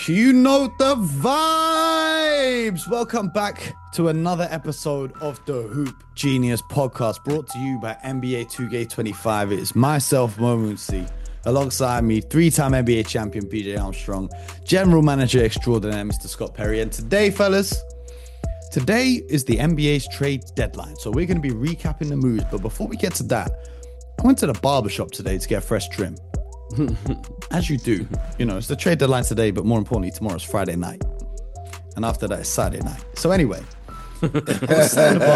You know the vibes. Welcome back to another episode of the Hoop Genius podcast, brought to you by NBA 2K25. It's myself, Mo Moonsey, alongside me, three-time NBA champion BJ Armstrong, general manager extraordinaire Mr. Scott Perry. And today, fellas, today is the NBA's trade deadline. So we're going to be recapping the moves. But before we get to that, I went to the barbershop today to get a fresh trim. As you do. You know, it's the trade deadline today, but more importantly, tomorrow's Friday night. And after that, it's Saturday night. So anyway, I was sat in the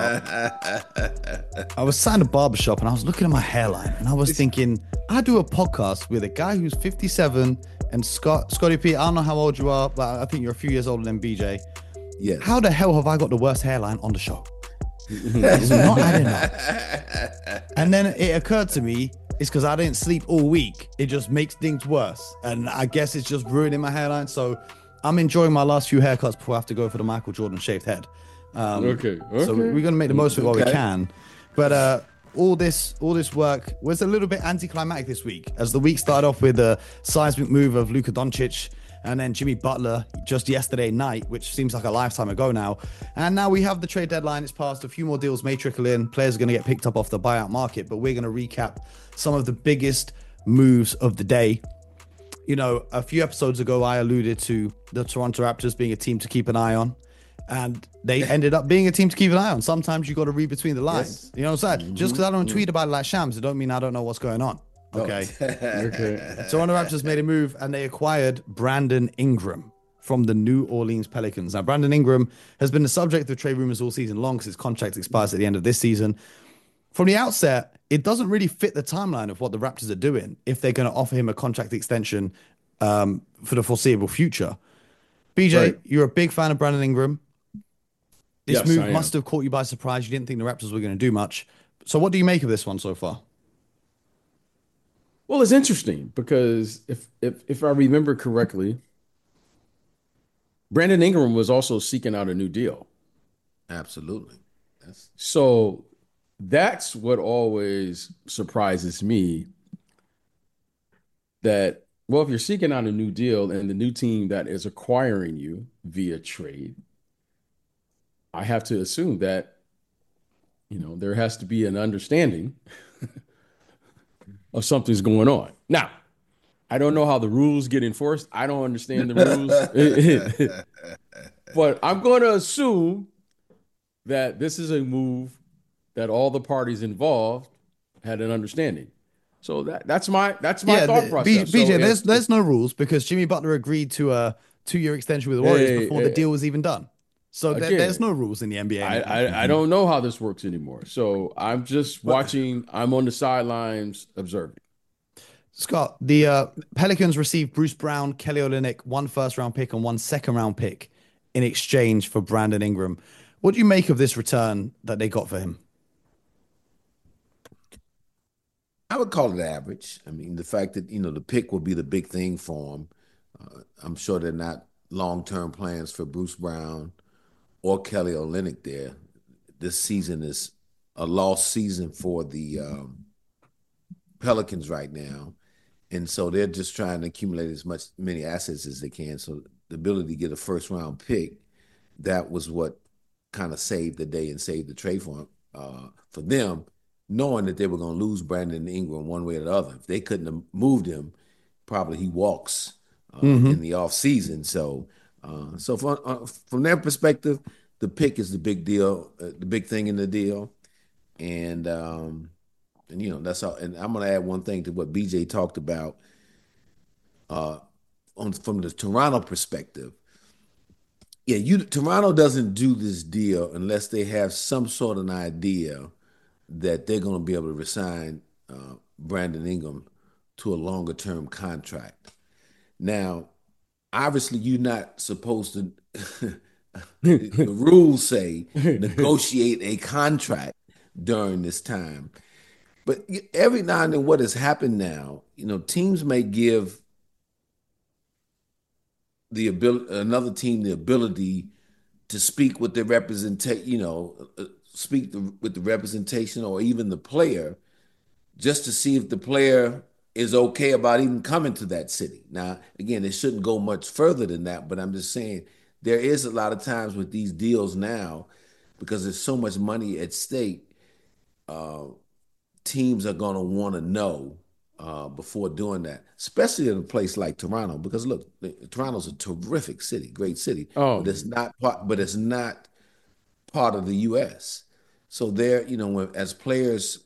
barbershop and I was looking at my hairline and I was thinking, I do a podcast with a guy who's 57 and Scotty P, I don't know how old you are, but I think you're a few years older than BJ. Yes. How the hell have I got the worst hairline on the show? It's not adding up. And then it occurred to me, it's because I didn't sleep all week. It just makes things worse. And I guess it's just ruining my hairline. So I'm enjoying my last few haircuts before I have to go for the Michael Jordan shaved head. Okay. So we're going to make the most of it while we can. But all this work was a little bit anticlimactic this week, as the week started off with a seismic move of Luka Doncic and then Jimmy Butler just yesterday night, which seems like a lifetime ago now. And now we have the trade deadline. It's passed. A few more deals may trickle in. Players are going to get picked up off the buyout market, but we're going to recap some of the biggest moves of the day. You know, a few episodes ago, I alluded to the Toronto Raptors being a team to keep an eye on, and they ended up being a team to keep an eye on. Sometimes you got to read between the lines. Yes. You know what I'm saying? Just because I don't tweet about it like Shams, it don't mean I don't know what's going on. Okay. Okay. Toronto Raptors made a move and they acquired Brandon Ingram from the New Orleans Pelicans. Now, Brandon Ingram has been the subject of trade rumors all season long because his contract expires at the end of this season. From the outset, it doesn't really fit the timeline of what the Raptors are doing if they're going to offer him a contract extension for the foreseeable future. BJ, right. You're a big fan of Brandon Ingram. This move must have caught you by surprise. You didn't think the Raptors were going to do much. So what do you make of this one so far? Well, it's interesting because if I remember correctly, Brandon Ingram was also seeking out a new deal. Absolutely. So that's what always surprises me, that, well, if you're seeking out a new deal and the new team that is acquiring you via trade, I have to assume that, you know, there has to be an understanding of something's going on. Now, I don't know how the rules get enforced. I don't understand the rules. But I'm going to assume that this is a move that all the parties involved had an understanding. So that's my thought process. BJ, there's no rules because Jimmy Butler agreed to a 2-year extension with the Warriors before the deal was even done. So again, there's no rules in the NBA. I don't know how this works anymore. So I'm just watching. I'm on the sidelines observing. Scott, the Pelicans received Bruce Brown, Kelly Olynyk, 1 first-round pick and 1 second-round pick in exchange for Brandon Ingram. What do you make of this return that they got for him? I would call it average. I mean, the fact that, you know, the pick will be the big thing for him. I'm sure they're not long-term plans for Bruce Brown or Kelly Olynyk there. This season is a lost season for the Pelicans right now. And so they're just trying to accumulate many assets as they can. So the ability to get a first-round pick, that was what kind of saved the day and saved the trade for them, knowing that they were going to lose Brandon Ingram one way or the other. If they couldn't have moved him, probably he walks in the offseason. So from their perspective, the pick is the big deal, the big thing in the deal. And you know, that's all. And I'm going to add one thing to what BJ talked about from the Toronto perspective. Yeah, Toronto doesn't do this deal unless they have some sort of an idea that they're going to be able to resign Brandon Ingram to a longer-term contract. Now, obviously, you're not supposed to, the rules say, negotiate a contract during this time. But every now and then what has happened now, you know, teams may give another team the ability to speak with the representation, you know, with the representation or even the player, just to see if the player is okay about even coming to that city. Now, again, it shouldn't go much further than that, but I'm just saying there is a lot of times with these deals now, because there's so much money at stake, uh, teams are going to want to know before doing that, especially in a place like Toronto. Because look, Toronto's a terrific city, great city, Oh, but it's not part. But it's not part of the U.S. So there, as players,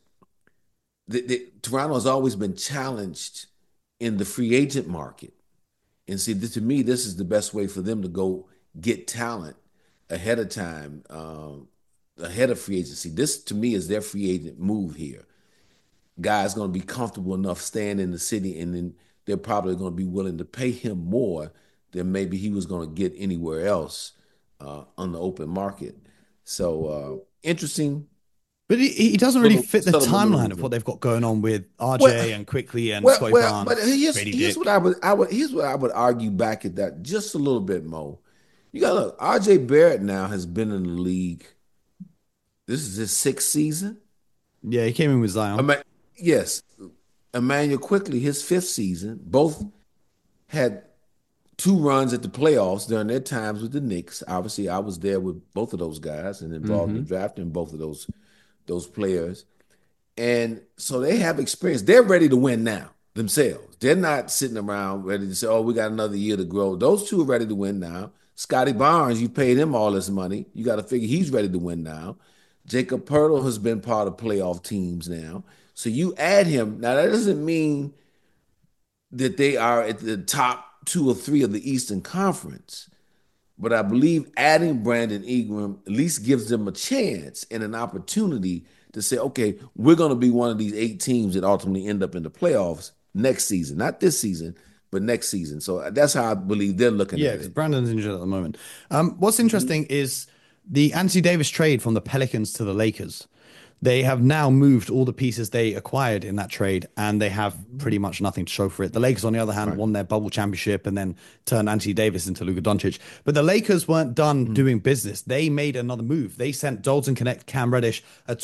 Toronto has always been challenged in the free agent market. And see, to me, this is the best way for them to go get talent ahead of time, ahead of free agency. This, to me, is their free agent move here. Guys going to be comfortable enough staying in the city, and then they're probably going to be willing to pay him more than maybe he was going to get anywhere else on the open market. So interesting. But he doesn't really fit the Subtle timeline of maneuver. what they've got going on with Well, RJ and Quickly and Scotty but Barnes, here's Grady here's Dick. what here's what I would argue back at that just a little bit, Mo. You got to look. RJ Barrett now has been in the league. This is his sixth season. Yeah, he came in with Zion. Yes, Emmanuel Quickly, his fifth season. Both had two runs at the playoffs during their times with the Knicks. Obviously, I was there with both of those guys and involved in mm-hmm. drafting both of those players. And so they have experience. They're ready to win now themselves. They're not sitting around ready to say, oh, we got another year to grow. Those two are ready to win now. Scotty Barnes, you paid him all this money. You got to figure he's ready to win now. Jacob Pertl has been part of playoff teams now. So you add him. Now, that doesn't mean that they are at the top two or three of the Eastern Conference. But I believe adding Brandon Ingram at least gives them a chance and an opportunity to say, okay, we're going to be one of these 8 teams that ultimately end up in the playoffs next season. Not this season, but next season. So that's how I believe they're looking Yeah, at because it. Brandon's injured at the moment. What's interesting is the Anthony Davis trade from the Pelicans to the Lakers. They have now moved all the pieces they acquired in that trade, and they have pretty much nothing to show for it. The Lakers, on the other hand, Right. won their bubble championship and then turned Anthony Davis into Luka Doncic. But the Lakers weren't done doing business. They made another move. They sent Dalton Connect, Cam Reddish, a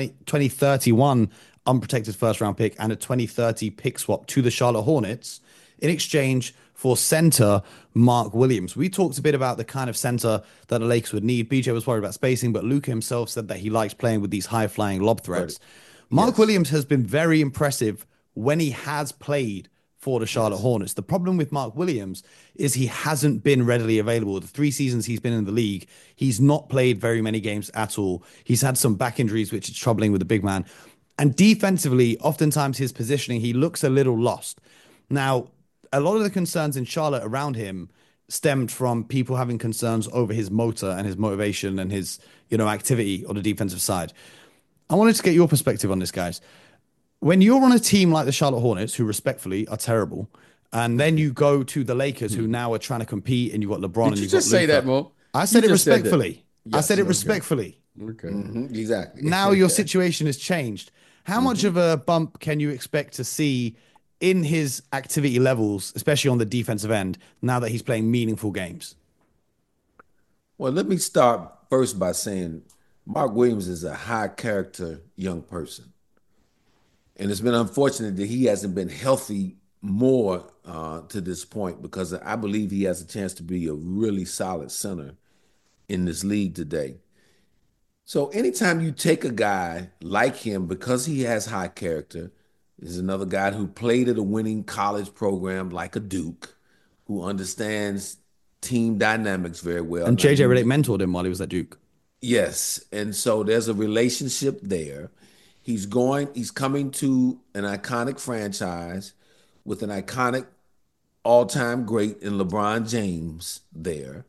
2031 unprotected first round pick and a 2030 pick swap to the Charlotte Hornets in exchange for center Mark Williams. We talked a bit about the kind of center that the Lakers would need. BJ was worried about spacing, but Luka himself said that he likes playing with these high flying lob Right. threats. Mark Yes. Williams has been very impressive when he has played for the Charlotte Yes. Hornets. The problem with Mark Williams is he hasn't been readily available. The 3 seasons he's been in the league, he's not played very many games at all. He's had some back injuries, which is troubling with the big man. And defensively, oftentimes his positioning, he looks a little lost. Now, a lot of the concerns in Charlotte around him stemmed from people having concerns over his motor and his motivation and his, activity on the defensive side. I wanted to get your perspective on this, guys. When you're on a team like the Charlotte Hornets, who respectfully are terrible, and then you go to the Lakers, who now are trying to compete, and you've got LeBron Did and you you've got just say Luka. that, Mo? I You said it just said that. respectfully. I said Yes, it okay. respectfully. Okay. Exactly. Now your situation has changed. How much of a bump can you expect to see in his activity levels, especially on the defensive end, now that he's playing meaningful games? Well, let me start first by saying Mark Williams is a high character young person. And it's been unfortunate that he hasn't been healthy more to this point, because I believe he has a chance to be a really solid center in this league today. So anytime you take a guy like him, because he has high character, is another guy who played at a winning college program like a Duke, who understands team dynamics very well. And Now, JJ Redick mentored him while he was at Duke. yes, and so there's a relationship there. He's coming to an iconic franchise with an iconic all-time great in LeBron James there.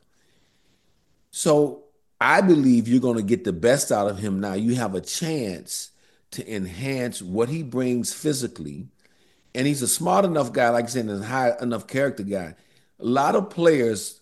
So I believe you're going to get the best out of him now. You have a chance to enhance what he brings physically. And he's a smart enough guy, like I said, and a high enough character guy. A lot of players,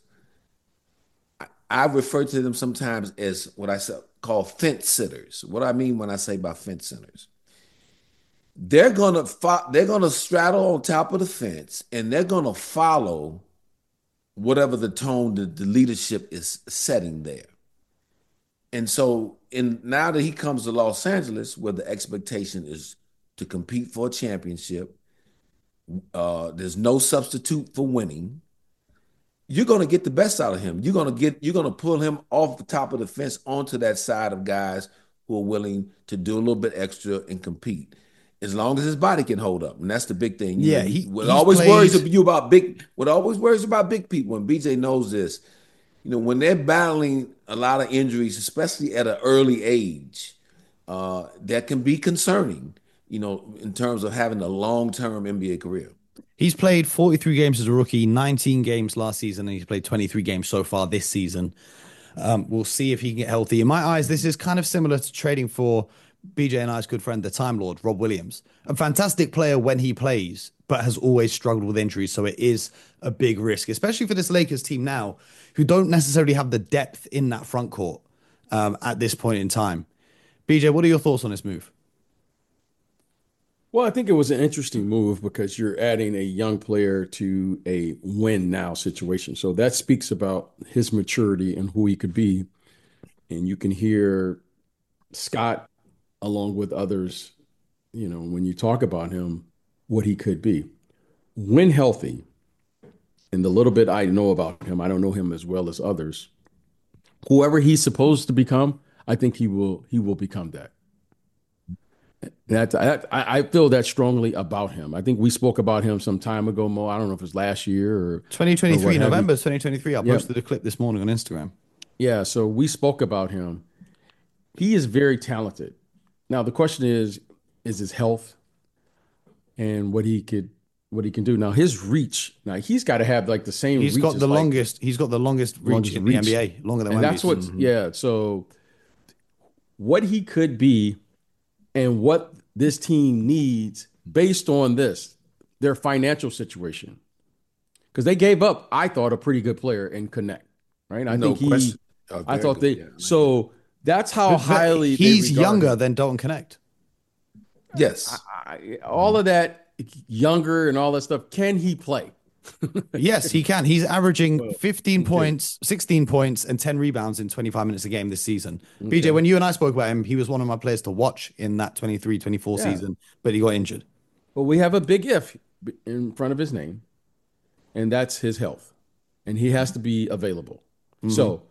I refer to them sometimes as what call fence sitters. What I mean when I say by fence sitters, they're gonna straddle on top of the fence, and they're gonna follow whatever the tone that the leadership is setting there. And so, now that he comes to Los Angeles, where the expectation is to compete for a championship, There's no substitute for winning. You're going to get the best out of him. You're going to pull him off the top of the fence onto that side of guys who are willing to do a little bit extra and compete. As long as his body can hold up, and that's the big thing. Yeah, what always worries you about big. What always worries about big people, and BJ knows this. When they're battling a lot of injuries, especially at an early age, that can be concerning. In terms of having a long-term NBA career. He's played 43 games as a rookie, 19 games last season, and he's played 23 games so far this season. We'll see if he can get healthy. In my eyes, this is kind of similar to trading for BJ and I's good friend, the Time Lord, Rob Williams. A fantastic player when he plays, but has always struggled with injuries. So it is a big risk, especially for this Lakers team now, who don't necessarily have the depth in that front court at this point in time. BJ, what are your thoughts on this move? Well, I think it was an interesting move because you're adding a young player to a win now situation. So that speaks about his maturity and who he could be. And you can hear Scott, along with others, when you talk about him, what he could be. When healthy, and the little bit I know about him, I don't know him as well as others. Whoever he's supposed to become, I think he will become that. I feel that strongly about him. I think we spoke about him some time ago, Mo. I don't know if it was last year or 2023, November 2023. I posted a clip this morning on Instagram. Yeah, so we spoke about him. He is very talented. Now the question is his health and what he can do. Now his reach. Now he's got to have like the same. He's got the longest. He's got the longest reach in the NBA, longer than. And that's what. Yeah. So what he could be. And what this team needs based on their financial situation. Because they gave up, I thought, a pretty good player in Connect, right? I thought they. So that's how highly he's younger than Dalton Connect. Yes. All of that younger and all that stuff. Can he play? Yes, he can. He's averaging 15 points, 16 points, and 10 rebounds in 25 minutes a game this season. Okay. BJ, when you and I spoke about him, he was one of my players to watch in that 23-24 season, but he got injured. Well, we have a big if in front of his name, and that's his health. And he has to be available. Mm-hmm. So,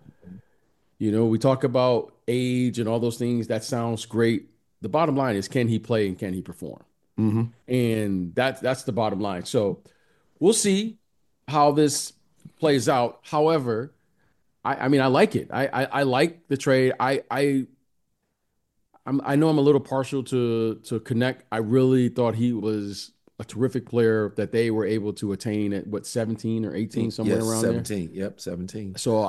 we talk about age and all those things. That sounds great. The bottom line is, can he play and can he perform? Mm-hmm. And that's the bottom line. So, we'll see how this plays out. However, I mean, I like it. I like the trade. I know I'm a little partial to Connect. I really thought he was a terrific player that they were able to attain at 17 or 18, somewhere around 17. there. Yep, 17. So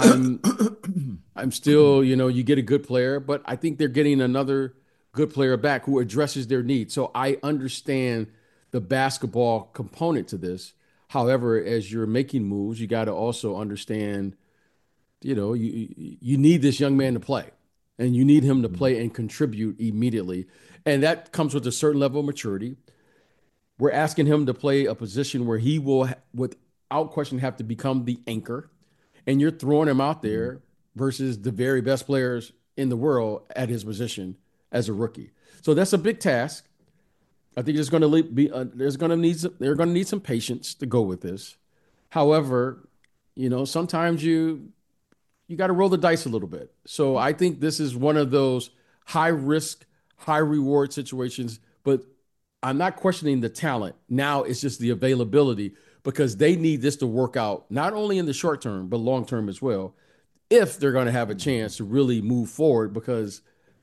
I'm still, you get a good player, but I think they're getting another good player back who addresses their needs. So I understand the basketball component to this. However, as you're making moves, you got to also understand, you need this young man to play, and you need him to play and contribute immediately. And that comes with a certain level of maturity. We're asking him to play a position where he will, without question, have to become the anchor. And you're throwing him out there versus the very best players in the world at his position as a rookie. So that's a big task. I think there's going to need some patience to go with this. However, sometimes you got to roll the dice a little bit. So I think this is one of those high risk, high reward situations. But I'm not questioning the talent. Now it's just the availability, because they need this to work out not only in the short term but long term as well, if they're going to have a chance to really move forward. Because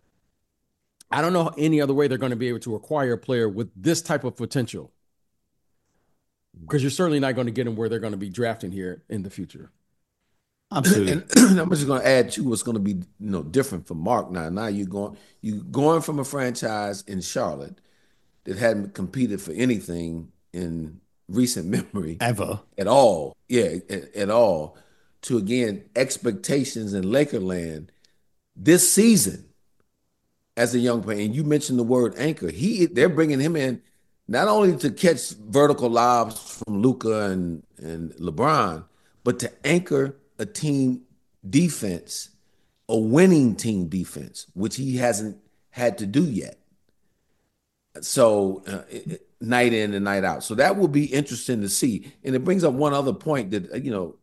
I don't know any other way they're going to be able to acquire a player with this type of potential, because you're certainly not going to get them where they're going to be drafting here in the future. Absolutely. And I'm just going to add to what's going to be different for Mark now. Now you're going from a franchise in Charlotte that hadn't competed for anything in recent memory ever at all. Yeah, at all. To again expectations in Lakerland this season. As a young player, and you mentioned the word anchor, they're bringing him in not only to catch vertical lobs from Luka and LeBron, but to anchor a team defense, a winning team defense, which he hasn't had to do yet. So night in and night out. So that will be interesting to see. And it brings up one other point that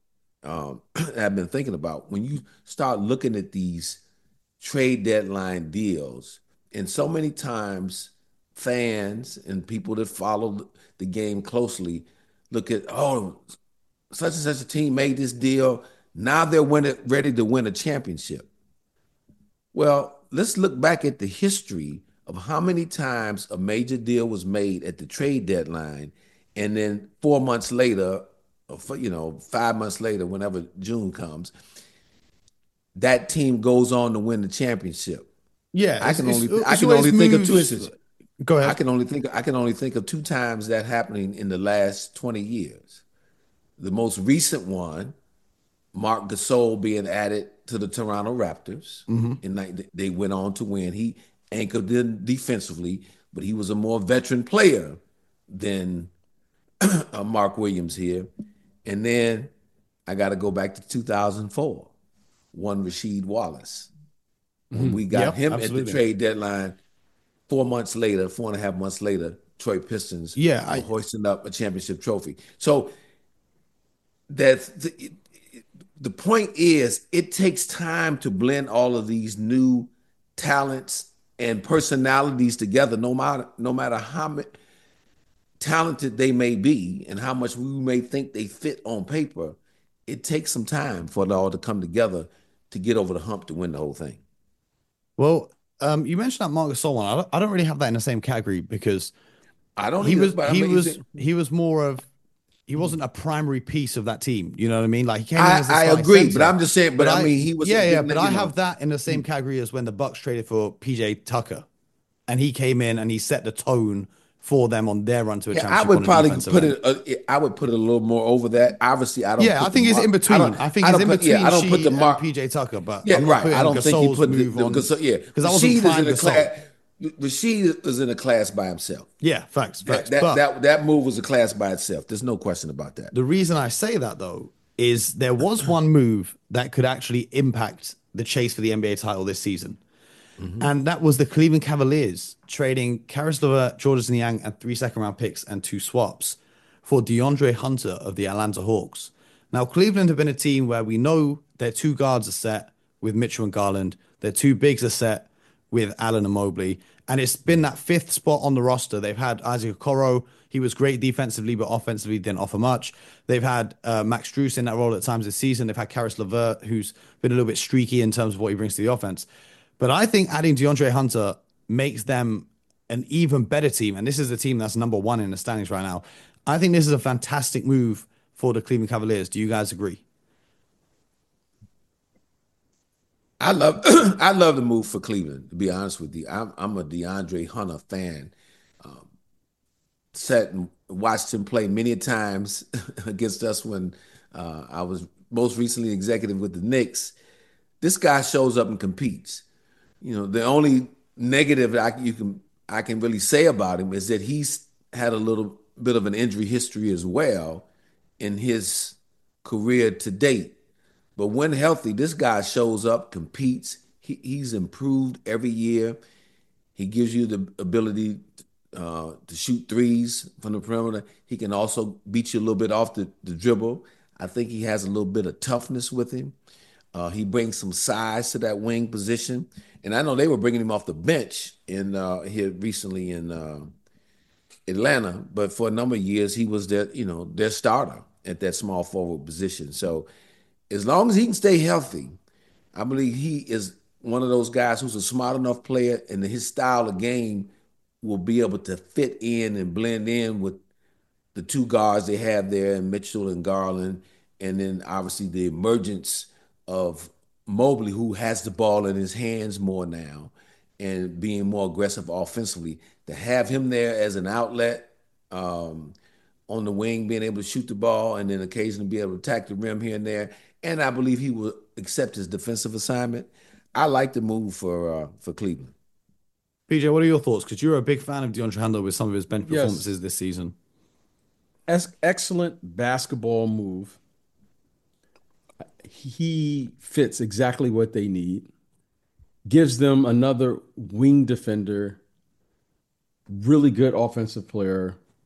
I've been thinking about. When you start looking at these trade deadline deals, and so many times fans and people that follow the game closely look at, oh, such and such a team made this deal. Now they're ready to win a championship. Well, let's look back at the history of how many times a major deal was made at the trade deadline, and then 4 months later, or 5 months later, whenever June comes, that team goes on to win the championship. Yeah, I can only think of two instances. Go ahead. I can only think of two times that happening in the last 20 years. The most recent one, Marc Gasol being added to the Toronto Raptors, and they went on to win. He anchored them defensively, but he was a more veteran player than Mark Williams here. And then I got to go back to 2004, one Rasheed Wallace. When we got him absolutely. at the trade deadline, 4.5 months later, Detroit Pistons were hoisting up a championship trophy. So that's the point is, it takes time to blend all of these new talents and personalities together, no matter how talented they may be and how much we may think they fit on paper. It takes some time for it all to come together to get over the hump to win the whole thing. Well, you mentioned that Marc Gasol one. I don't really have that in the same category because I don't. He was more of. He wasn't a primary piece of that team. You know what I mean? Like he came in as a I starting agree, center, but I'm just saying. But I mean, he was. Yeah. But I have that in the same category as when the Bucks traded for PJ Tucker, and he came in and he set the tone for them on their run to a championship. I would probably put it. I would put it a little more over that. Obviously, I don't. Yeah, I think it's in between. I think it's in between. I don't put the Mark PJ Tucker, but yeah, right. I don't think he put the because I wasn't prime Gasol. Rasheed is in a class by himself. Yeah, facts. That move was a class by itself. There's no question about that. The reason I say that though is there was one move that could actually impact the chase for the NBA title this season. And that was the Cleveland Cavaliers trading Caris LeVert, Georges Niang, and 3 second-round picks and 2 swaps for DeAndre Hunter of the Atlanta Hawks. Now, Cleveland have been a team where we know their 2 guards are set with Mitchell and Garland. Their 2 bigs are set with Allen and Mobley. And it's been that 5th spot on the roster. They've had Isaac Okoro. He was great defensively, but offensively didn't offer much. They've had Max Strus in that role at times this season. They've had Caris LeVert, who's been a little bit streaky in terms of what he brings to the offense. But I think adding DeAndre Hunter makes them an even better team. And this is the team that's number 1 in the standings right now. I think this is a fantastic move for the Cleveland Cavaliers. Do you guys agree? I love the move for Cleveland, to be honest with you. I'm a DeAndre Hunter fan. Sat and watched him play many times against us when I was most recently executive with the Knicks. This guy shows up and competes. The only negative I can really say about him is that he's had a little bit of an injury history as well in his career to date. But when healthy, this guy shows up, competes. He's improved every year. He gives you the ability to shoot threes from the perimeter. He can also beat you a little bit off the dribble. I think he has a little bit of toughness with him. He brings some size to that wing position. And I know they were bringing him off the bench here recently in Atlanta, but for a number of years he was their starter at that small forward position. So as long as he can stay healthy, I believe he is one of those guys who's a smart enough player, and his style of game will be able to fit in and blend in with the 2 guards they have there, and Mitchell and Garland, and then obviously the emergence of Mobley, who has the ball in his hands more now and being more aggressive offensively. To have him there as an outlet on the wing, being able to shoot the ball and then occasionally be able to attack the rim here and there. And I believe he will accept his defensive assignment. I like the move for Cleveland. PJ, what are your thoughts? Because you're a big fan of DeAndre Hunter with some of his bench performances this season. Excellent basketball move. He fits exactly what they need. Gives them another wing defender, really good offensive player.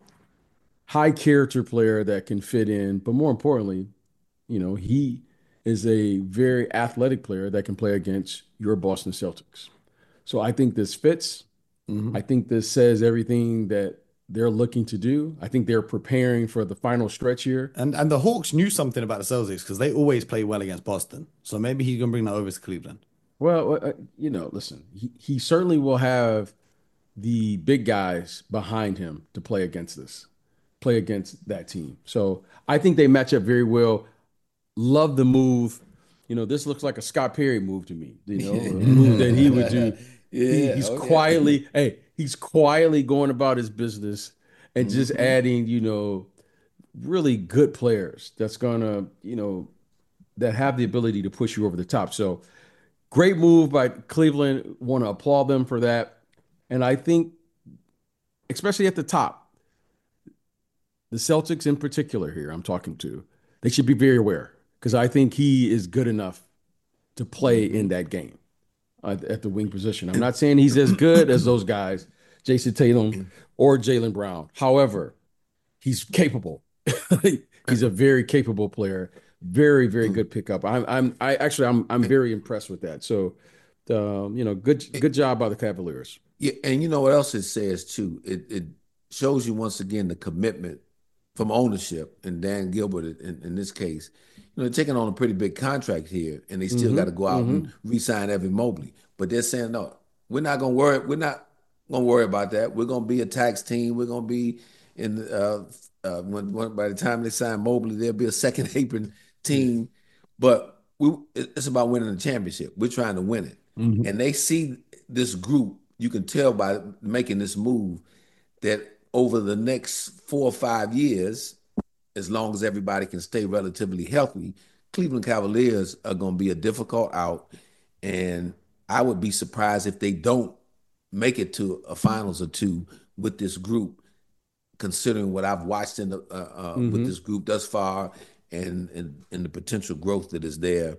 high character player that can fit in, but more importantly, he is a very athletic player that can play against your Boston Celtics. So I think this fits. I think this says everything that they're looking to do. I think they're preparing for the final stretch here. And the Hawks knew something about the Celtics because they always play well against Boston. So maybe he's gonna bring that over to Cleveland. Well, listen, he certainly will have the big guys behind him to play against that team. So I think they match up very well. Love the move. This looks like a Scott Perry move to me. A move that he would do. Yeah, He's quietly, he's quietly going about his business and just adding, really good players that's gonna, that have the ability to push you over the top. So great move by Cleveland. Want to applaud them for that. And I think, especially at the top, the Celtics in particular here, I'm talking to, they should be very aware because I think he is good enough to play in that game at the wing position. I'm not saying he's as good as those guys, Jason Tatum or Jaylen Brown. However, he's capable. He's a very capable player. Very, very good pickup. I'm very impressed with that. So, good job by the Cavaliers. Yeah, and you know what else it says too? It shows you once again the commitment from ownership and Dan Gilbert in this case. They're taking on a pretty big contract here, and they still got to go out and re-sign Evan Mobley. But they're saying, no, we're not going to worry. We're not going to worry about that. We're going to be a tax team. We're going to be in by the time they sign Mobley, there'll be a second apron team. But it's about winning the championship. We're trying to win it, and they see this group. You can tell by making this move that over the next 4 or 5 years, as long as everybody can stay relatively healthy, Cleveland Cavaliers are going to be a difficult out. And I would be surprised if they don't make it to a finals or two with this group, considering what I've watched in with this group thus far and the potential growth that is there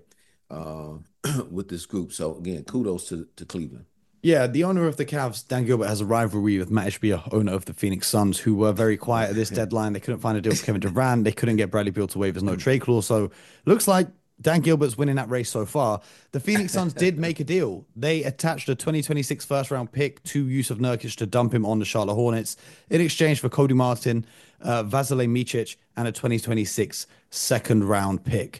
with this group. So, again, kudos to Cleveland. Yeah, the owner of the Cavs, Dan Gilbert, has a rivalry with Matt Ishbia, owner of the Phoenix Suns, who were very quiet at this deadline. They couldn't find a deal for Kevin Durant. They couldn't get Bradley Beal to waive his no trade clause. So looks like Dan Gilbert's winning that race so far. The Phoenix Suns did make a deal. They attached a 2026 first-round pick to Jusuf Nurkic to dump him on the Charlotte Hornets in exchange for Cody Martin, Vasilij Micic, and a 2026 second-round pick.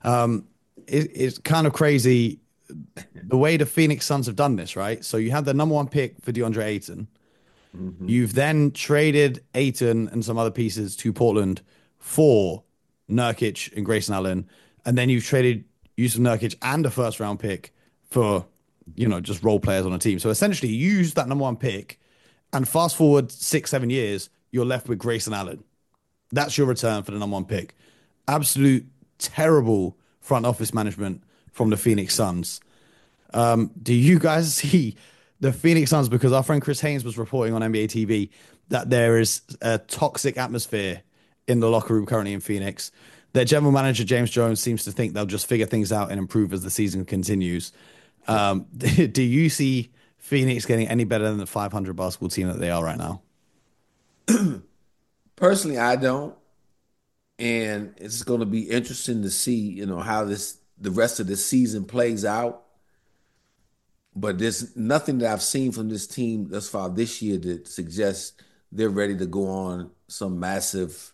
It's kind of crazy the way the Phoenix Suns have done this, right? So you had the number 1 pick for DeAndre Ayton. You've then traded Ayton and some other pieces to Portland for Nurkic and Grayson Allen. And then you've traded Jusuf Nurkic and a first-round pick for, just role players on a team. So essentially, you use that number 1 pick, and fast forward 6-7 years, you're left with Grayson Allen. That's your return for the number 1 pick. Absolute terrible front office management from the Phoenix Suns. Do you guys see the Phoenix Suns? Because our friend Chris Haynes was reporting on NBA TV that there is a toxic atmosphere in the locker room currently in Phoenix. Their general manager, James Jones, seems to think they'll just figure things out and improve as the season continues. Do you see Phoenix getting any better than the 500 basketball team that they are right now? Personally, I don't. And it's going to be interesting to see, how the rest of the season plays out. But there's nothing that I've seen from this team thus far this year that suggests they're ready to go on some massive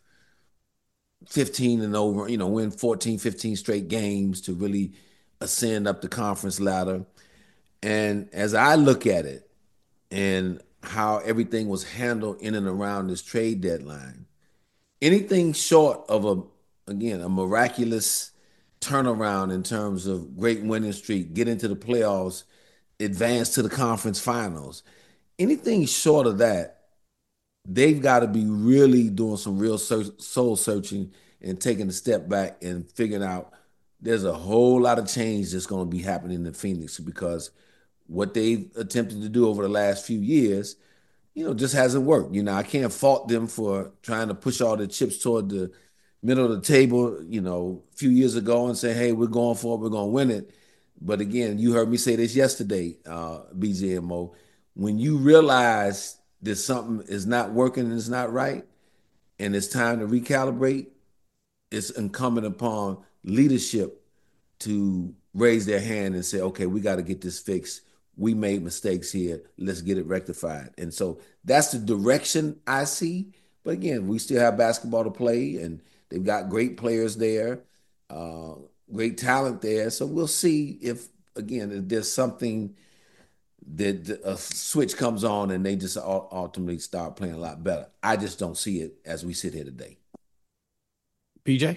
15 and over, win 14, 15 straight games to really ascend up the conference ladder. And as I look at it and how everything was handled in and around this trade deadline, anything short of a miraculous turnaround in terms of great winning streak, get into the playoffs, advance to the conference finals, anything short of that, they've got to be really doing some real soul searching and taking a step back and figuring out there's a whole lot of change that's going to be happening in Phoenix, because what they've attempted to do over the last few years, just hasn't worked. I can't fault them for trying to push all the chips toward the middle of the table, a few years ago and say, hey, we're going for it, we're going to win it. But again, you heard me say this yesterday, BJ and Mo, when you realize that something is not working and it's not right, and it's time to recalibrate, it's incumbent upon leadership to raise their hand and say, okay, we got to get this fixed. We made mistakes here. Let's get it rectified. And so that's the direction I see. But again, we still have basketball to play, and they've got great players there, uh, great talent there. So we'll see if, again, if there's something that a switch comes on and they just ultimately start playing a lot better. I just don't see it as we sit here today. PJ?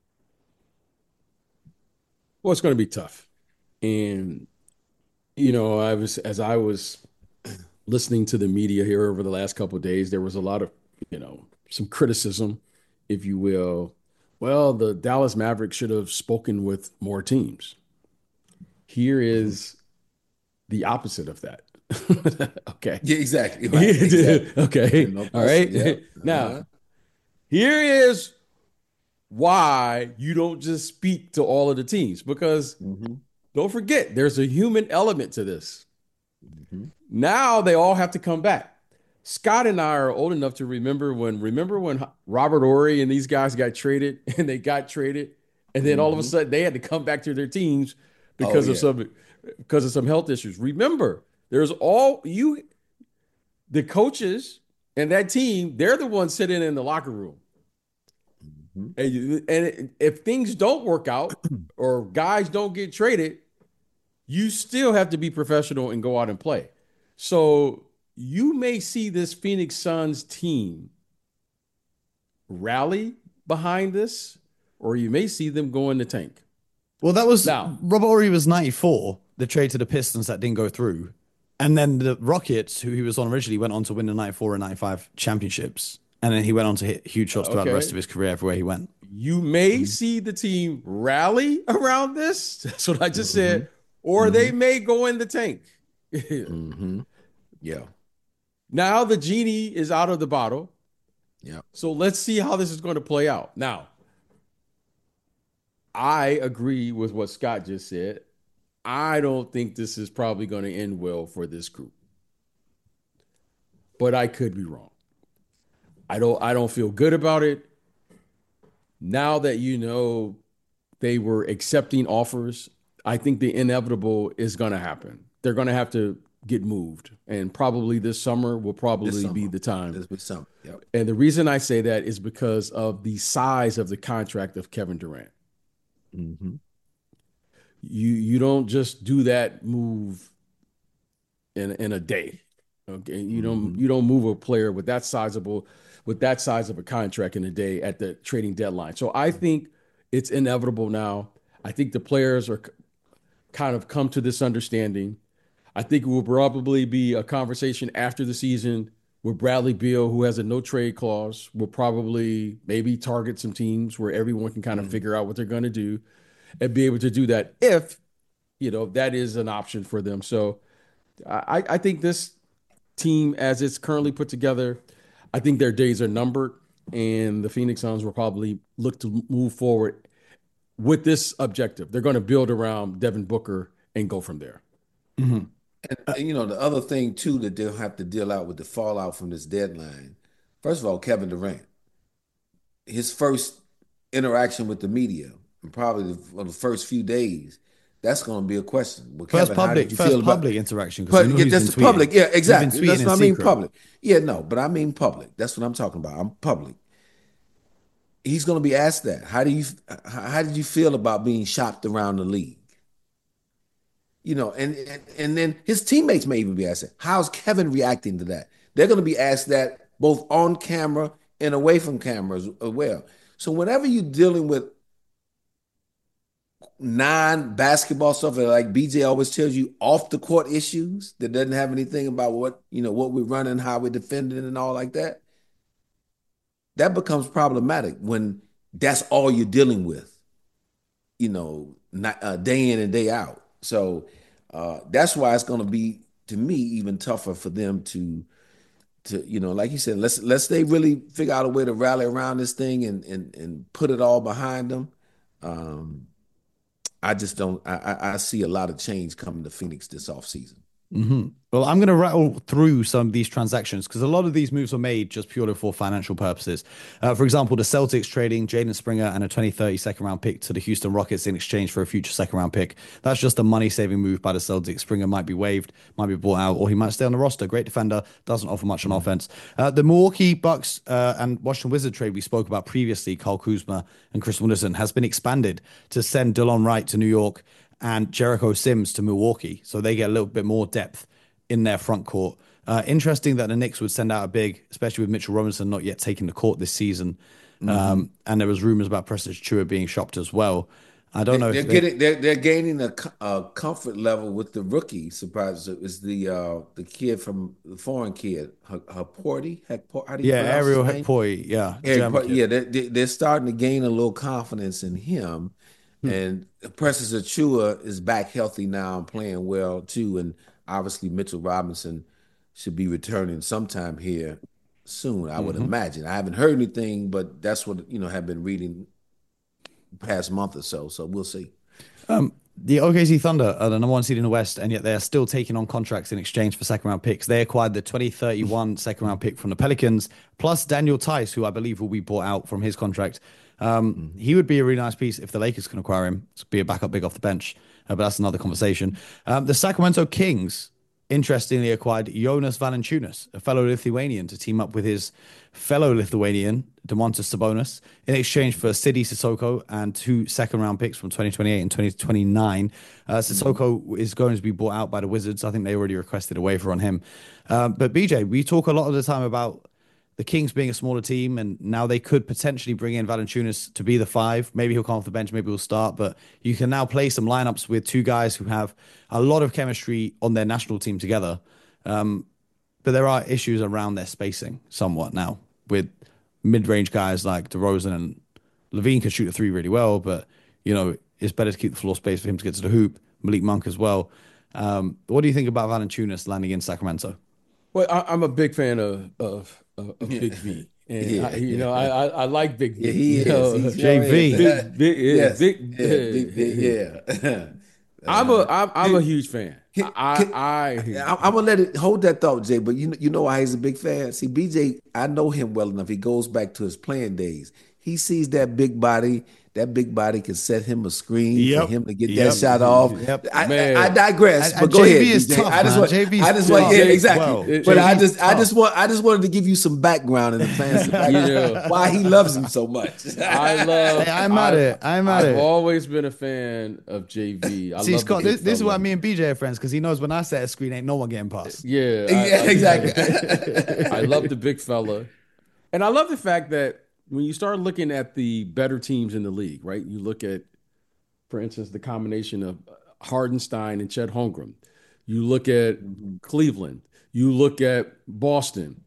Well, it's going to be tough. And, as I was listening to the media here over the last couple of days, there was a lot of, some criticism, if you will. Well, the Dallas Mavericks should have spoken with more teams. Here is the opposite of that. Okay. Yeah, exactly. Right. Exactly. Okay. No All right. Yeah. Now, here is why you don't just speak to all of the teams, because don't forget, there's a human element to this. Now they all have to come back. Scott and I are old enough to remember when Robert Horry and these guys got traded, and then all of a sudden they had to come back to their teams because of some health issues. Remember, the coaches and that team, they're the ones sitting in the locker room. And if things don't work out or guys don't get traded, you still have to be professional and go out and play. So you may see this Phoenix Suns team rally behind this, or you may see them go in the tank. Well, that was Robert Horry was 94, the trade to the Pistons that didn't go through. And then the Rockets, who he was on originally, went on to win the 94 and 95 championships. And then he went on to hit huge shots throughout the rest of his career everywhere he went. You may see the team rally around this. That's what I just said. Or they may go in the tank. Yeah. Now the genie is out of the bottle. Yeah. So let's see how this is going to play out. Now, I agree with what Scott just said. I don't think this is probably going to end well for this group. But I could be wrong. I don't feel good about it. Now that they were accepting offers, I think the inevitable is going to happen. They're going to have to get moved, and probably this summer will be the time. This summer. Yep. And the reason I say that is because of the size of the contract of Kevin Durant. You don't just do that move in a day. Okay, you don't move a player with that size of a contract in a day at the trading deadline. So I think it's inevitable now. I think the players are kind of come to this understanding. I think it will probably be a conversation after the season where Bradley Beal, who has a no trade clause, will probably maybe target some teams where everyone can kind of figure out what they're going to do and be able to do that if, that is an option for them. So I think this team, as it's currently put together, I think their days are numbered, and the Phoenix Suns will probably look to move forward with this objective. They're going to build around Devin Booker and go from there. And the other thing too that they'll have to deal out with the fallout from this deadline. First of all, Kevin Durant, his first interaction with the media, and probably for the first few days, that's going to be a question. Well, first Kevin, public interaction. That's the public. Yeah, exactly. That's what I mean. Secret. Public. Yeah, no, but I mean public. That's what I'm talking about. I'm public. He's going to be asked that. How did you feel about being shopped around the league? And then his teammates may even be asked that. How's Kevin reacting to that? They're going to be asked that both on camera and away from cameras as well. So whenever you're dealing with non-basketball stuff, like BJ always tells you, off the court issues that doesn't have anything about what we're running, how we're defending, and all like that, that becomes problematic when that's all you're dealing with, day in and day out. So that's why it's going to be, to me, even tougher for them to like you said, let's they really figure out a way to rally around this thing and put it all behind them. I just don't. I see a lot of change coming to Phoenix this offseason. Well, I'm going to rattle through some of these transactions because a lot of these moves were made just purely for financial purposes. For example, the Celtics trading Jaden Springer and a 2030 second round pick to the Houston Rockets in exchange for a future second round pick. That's just a money saving move by the Celtics. Springer might be waived, might be bought out, or he might stay on the roster. Great defender, doesn't offer much on offense. The Milwaukee Bucks and Washington Wizard trade we spoke about previously, Kyle Kuzma and Chris Middleton, has been expanded to send Delon Wright to New York and Jericho Sims to Milwaukee. So they get a little bit more depth in their front court. Interesting that the Knicks would send out a big, especially with Mitchell Robinson not yet taking the court this season. And there was rumors about Precious Chua being shopped as well. I don't know. They're gaining a comfort level with the rookie. Surprise! It was the kid from the foreign kid, Hekporti. How do you pronounce Ariel his name? Hekporti. Yeah, They're starting to gain a little confidence in him. And Precious Achua is back healthy now and playing well too. And obviously Mitchell Robinson should be returning sometime here soon, I would imagine. I haven't heard anything, but that's what have been reading the past month or so. So we'll see. The OKC Thunder are the number one seed in the West, and yet they are still taking on contracts in exchange for second round picks. They acquired the 2031 second round pick from the Pelicans, plus Daniel Tice, who I believe will be bought out from his contract. He would be a really nice piece if the Lakers can acquire him to be a backup big off the bench, but that's another conversation. The Sacramento Kings, interestingly, acquired Jonas Valanciunas, a fellow Lithuanian, to team up with his fellow Lithuanian, Domantas Sabonis, in exchange for Sidi Sissoko and 2 second-round picks from 2028 and 2029. Sissoko is going to be bought out by the Wizards. I think they already requested a waiver on him. But BJ, we talk a lot of the time about the Kings being a smaller team, and now they could potentially bring in Valanciunas to be the 5. Maybe he'll come off the bench, maybe he'll start, but you can now play some lineups with 2 guys who have a lot of chemistry on their national team together. But there are issues around their spacing somewhat now with mid-range guys like DeRozan, and Levine can shoot the 3 really well, but it's better to keep the floor space for him to get to the hoop. Malik Monk as well. What do you think about Valanciunas landing in Sacramento? Well, I'm a big fan of Big V. And I like Big V. Yeah, he is. JV. I'm a huge fan. I'm gonna hold that thought, Jay. But you know why he's a big fan? See, BJ, I know him well enough. He goes back to his playing days. He sees that big body. That big body can set him a screen for him to get that shot off. I digress, but go ahead. Is tough, I just want, exactly. But I just wanted to give you some background in the fans why he loves him so much. I'm at it. I've always been a fan of JV. See, Scott, this is why me and BJ are friends, because he knows when I set a screen, ain't no one getting past. Exactly. I love the big fella, and I love the fact that when you start looking at the better teams in the league, right? You look at, for instance, the combination of Hardenstein and Chet Holmgren. You look at Cleveland. You look at Boston.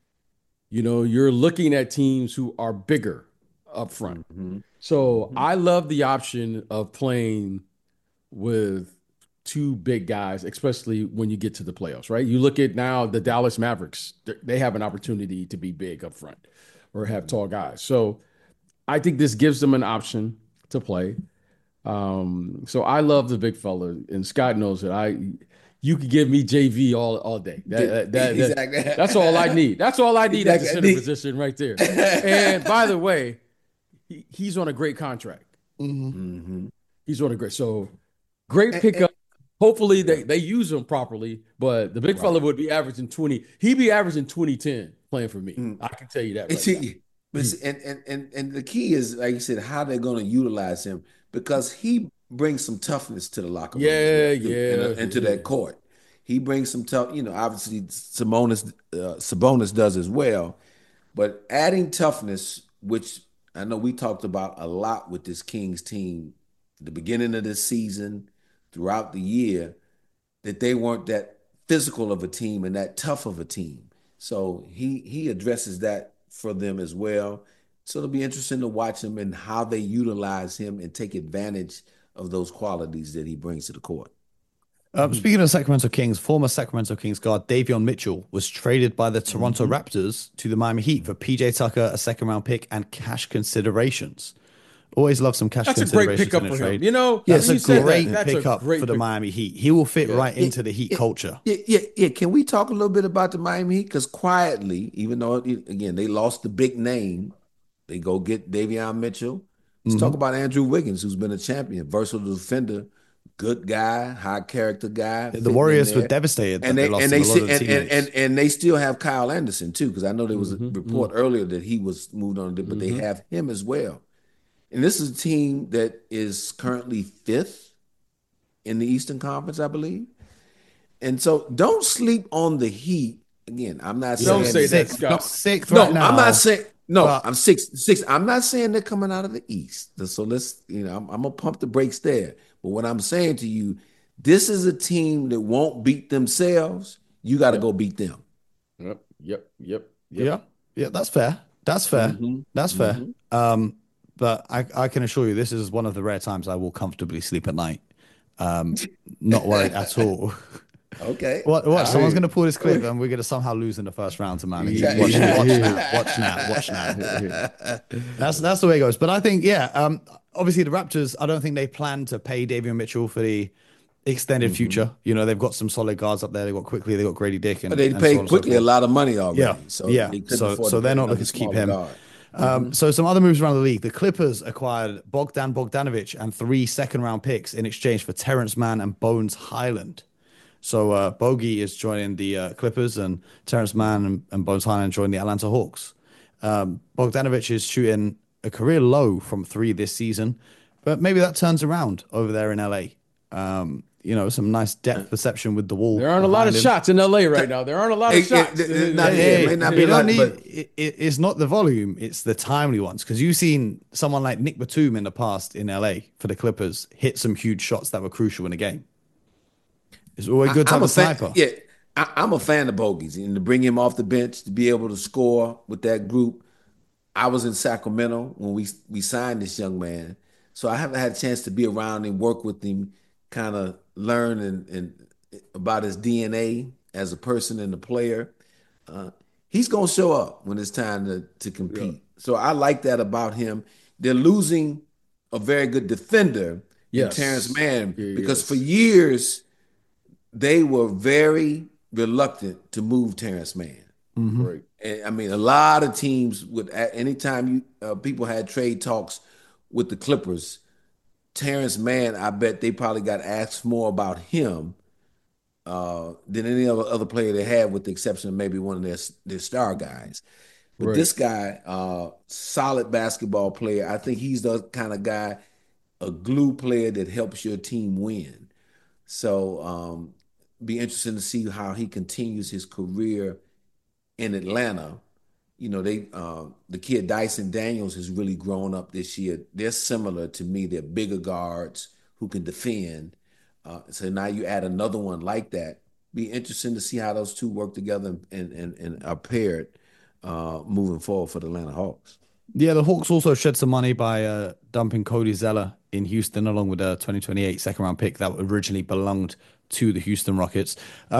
You're looking at teams who are bigger up front. So I love the option of playing with 2 big guys, especially when you get to the playoffs, right? You look at now the Dallas Mavericks. They have an opportunity to be big up front or have tall guys. So I think this gives them an option to play. So I love the big fella, and Scott knows that you could give me JV all day. That's all I need. That's all I need at the center position right there. And by the way, he's on a great contract. He's on a great pickup. Hopefully they use him properly, but the big fella would be averaging 20. He'd be averaging 20-10 playing for me. I can tell you that And the key is, like you said, how they're going to utilize him, because he brings some toughness to the locker room. Into that court. He brings some tough, obviously Sabonis does as well, but adding toughness, which I know we talked about a lot with this Kings team at the beginning of this season, throughout the year, that they weren't that physical of a team and that tough of a team. So he addresses that for them as well. So it'll be interesting to watch him and how they utilize him and take advantage of those qualities that he brings to the court. Speaking of Sacramento Kings, former Sacramento Kings guard Davion Mitchell was traded by the Toronto Raptors to the Miami Heat for PJ Tucker, a second-round pick, and cash considerations. Always love some cash That's a great considerations pickup in a for him. trade. You know, Yeah, I it's mean, a you said great that. That's a pickup great for the pick. Miami Heat. He will fit right into the Heat Yeah, culture. yeah. Can we talk a little bit about the Miami Heat? Because quietly, even though again they lost the big name, they go get Davion Mitchell. Let's talk about Andrew Wiggins, who's been a champion, versatile defender, good guy, high character guy, The fitting in Warriors were there. devastated And that they they lost and him. they A lot see of the teammates. and they still have Kyle Anderson too, because I know there was a report earlier that he was moved on, but they have him as well. And this is a team that is currently fifth in the Eastern Conference, I believe. And so don't sleep on the Heat. Again, I'm not Don't saying say that, Sixth, Scott. sixth no, right now. I'm not saying no. but- I'm six. I'm not saying they're coming out of the East. So let's, I'm gonna pump the brakes there. But what I'm saying to you, this is a team that won't beat themselves. You got to go beat them. Yep. Yeah, that's fair. That's fair. Mhm. That's fair. Mhm. But I can assure you, this is one of the rare times I will comfortably sleep at night. Not worried at all. Okay. Watch, someone's going to pull this clip and we're going to somehow lose in the first round to Miami. Yeah. Watch now. That's the way it goes. But I think, obviously the Raptors, I don't think they plan to pay Davion Mitchell for the extended future. You know, they've got some solid guards up there. They've got Quickly, they've got Grady Dick. And They and so paid on and so Quickly a forth. lot of money already. Yeah, So yeah. they couldn't So afford they're pay not another looking to keep smaller him. guard. So some other moves around the league. The Clippers acquired Bogdan Bogdanovic and 3 second-round picks in exchange for Terrence Mann and Bones Highland. So Bogey is joining the Clippers, and Terrence Mann and Bones Highland join the Atlanta Hawks. Bogdanovic is shooting a career low from 3 this season, but maybe that turns around over there in LA. Some nice depth perception with the wall. There aren't a lot of behind him. shots in LA right now. There aren't a lot of shots. It may not be You don't like, need, but it's not the volume, it's the timely ones. Because you've seen someone like Nick Batum in the past in LA for the Clippers hit some huge shots that were crucial in the game. It's always good to have a sniper. Yeah, I'm a fan of Bogies, and to bring him off the bench to be able to score with that group. I was in Sacramento when we signed this young man, so I haven't had a chance to be around him, work with him, kind of learn and about his DNA as a person and a player. He's gonna show up when it's time to compete. Yeah. So I like that about him. They're losing a very good defender in Terrence Mann because for years they were very reluctant to move Terrence Mann. Mm-hmm. Right. And, I mean, a lot of teams would, anytime people had trade talks with the Clippers, Terrence Mann, I bet they probably got asked more about him than any other player they had, with the exception of maybe one of their star guys. But this guy, solid basketball player. I think he's the kind of guy, a glue player that helps your team win. So be interesting to see how he continues his career in Atlanta. You know, the kid Dyson Daniels has really grown up this year. They're similar to me. They're bigger guards who can defend. So now you add another one like that. Be interesting to see how those two work together and are paired moving forward for the Atlanta Hawks. Yeah, the Hawks also shed some money by dumping Cody Zeller in Houston, along with a 2028 second-round pick that originally belonged to the Houston Rockets.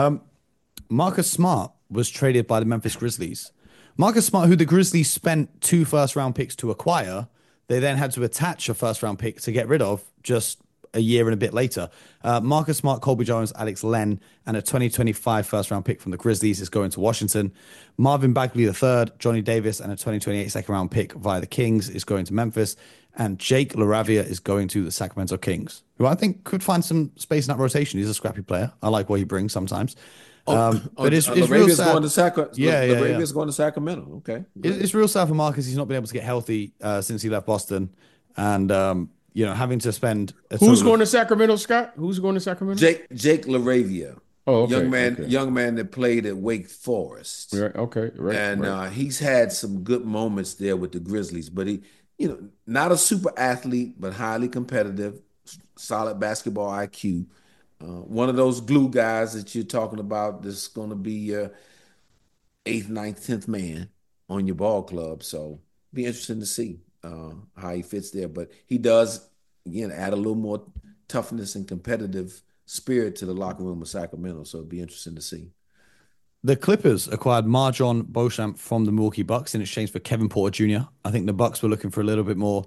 Marcus Smart was traded by the Memphis Grizzlies. Marcus Smart, who the Grizzlies spent 2 first-round picks to acquire, they then had to attach a first-round pick to get rid of just a year and a bit later. Marcus Smart, Colby Jones, Alex Len, and a 2025 first-round pick from the Grizzlies is going to Washington. Marvin Bagley III, Johnny Davis, and a 2028 second-round pick via the Kings is going to Memphis. And Jake LaRavia is going to the Sacramento Kings, who I think could find some space in that rotation. He's a scrappy player. I like what he brings sometimes. But it's real sad. Going to Sacramento. Yeah. Going to Sacramento. Okay. It's real sad for Marcus. He's not been able to get healthy since he left Boston. And, having to spend... Who's going to Sacramento, Scott? Who's going to Sacramento? Jake LaRavia. Oh, okay. Young man that played at Wake Forest. Right. Okay. Right. And he's had some good moments there with the Grizzlies, but he, not a super athlete, but highly competitive, solid basketball IQ. One of those glue guys that you're talking about that's going to be your 8th, 9th, 10th man on your ball club. So be interesting to see how he fits there. But he does, again, add a little more toughness and competitive spirit to the locker room of Sacramento. So it'd be interesting to see. The Clippers acquired MarJon Beauchamp from the Milwaukee Bucks in exchange for Kevin Porter Jr. I think the Bucks were looking for a little bit more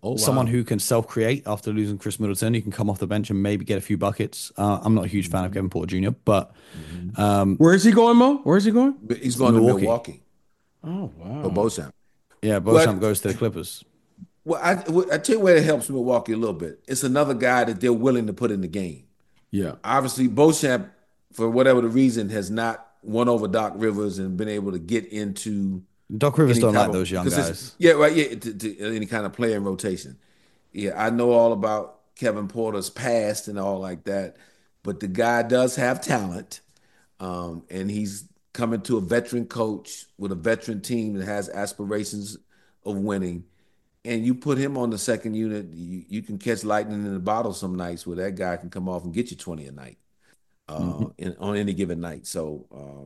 Oh, someone wow. who can self-create after losing Chris Middleton. He can come off the bench and maybe get a few buckets. I'm not a huge fan of Kevin Porter Jr., but Mhm. Where is he going, Mo? Where is he going? But he's it's going to Milwaukee. Milwaukee Oh, for wow. Beauchamp. Yeah, Well, Beauchamp goes to the Clippers. I tell you where it helps Milwaukee a little bit. It's another guy that they're willing to put in the game. Yeah. Obviously, Beauchamp, for whatever the reason, has not won over Doc Rivers and been able to get into Doc Rivers any don't type like of those young consistent. guys. Yeah, right. Yeah, to any kind of player in rotation. Yeah, I know all about Kevin Porter's past and all like that, but the guy does have talent, and he's coming to a veteran coach with a veteran team that has aspirations of winning. And you put him on the second unit, you can catch lightning in the bottle some nights where that guy can come off and get you 20 a night Mhm. on any given night. So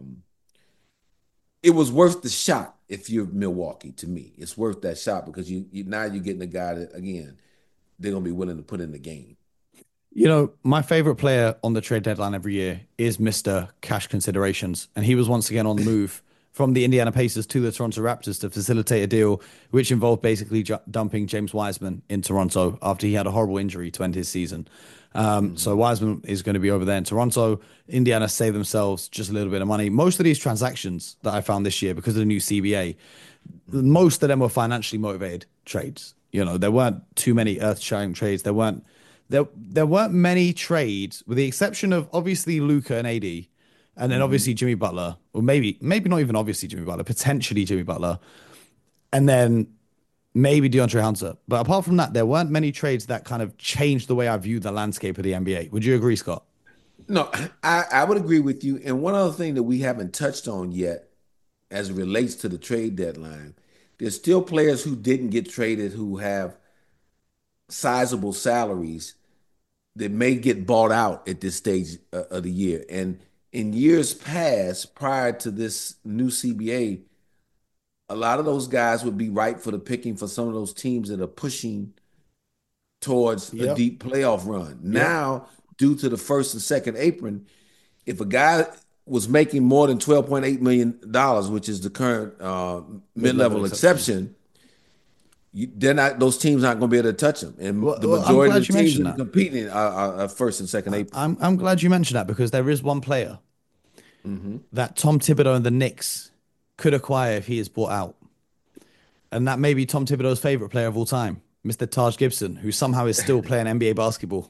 it was worth the shot if you're Milwaukee. To me, it's worth that shot because you now you're getting a guy that again they're gonna be willing to put in the game. You know, my favorite player on the trade deadline every year is Mr. Cash Considerations. And he was once again on the move from the Indiana Pacers to the Toronto Raptors to facilitate a deal which involved basically dumping James Wiseman in Toronto after he had a horrible injury to end his season. So Wiseman is going to be over there in Toronto. Indiana save themselves just a little bit of money. Most of these transactions that I found this year because of the new CBA, most of them were financially motivated trades. You know, there weren't too many earth-shattering trades. There weren't many trades, with the exception of obviously Luka and AD, and then Mhm. obviously Jimmy Butler, or maybe not even obviously Jimmy Butler, potentially Jimmy Butler, and then maybe DeAndre Hunter. But apart from that, there weren't many trades that kind of changed the way I view the landscape of the NBA. Would you agree, Scott? No, I would agree with you. And one other thing that we haven't touched on yet, as it relates to the trade deadline, there's still players who didn't get traded who have sizable salaries that may get bought out at this stage of the year. And in years past, prior to this new CBA, a lot of those guys would be ripe for the picking for some of those teams that are pushing towards a Yep. deep playoff run. Yep. Now, due to the first and second apron, if a guy was making more than $12.8 million, which is the current Mid-level mid-level exception. exception, they're not; those teams aren't going to be able to touch them. And the I'm majority of glad the you teams mentioned that are that. competing are first and second apron. I'm glad you mentioned that because there is one player Hmm. that Tom Thibodeau and the Knicks could acquire if he is bought out. And that may be Tom Thibodeau's favorite player of all time, Mr. Taj Gibson, who somehow is still playing NBA basketball.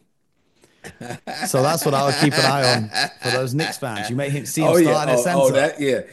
So that's what I would keep an eye on for those Knicks fans. You may see him Oh yeah, starting at center. that yeah.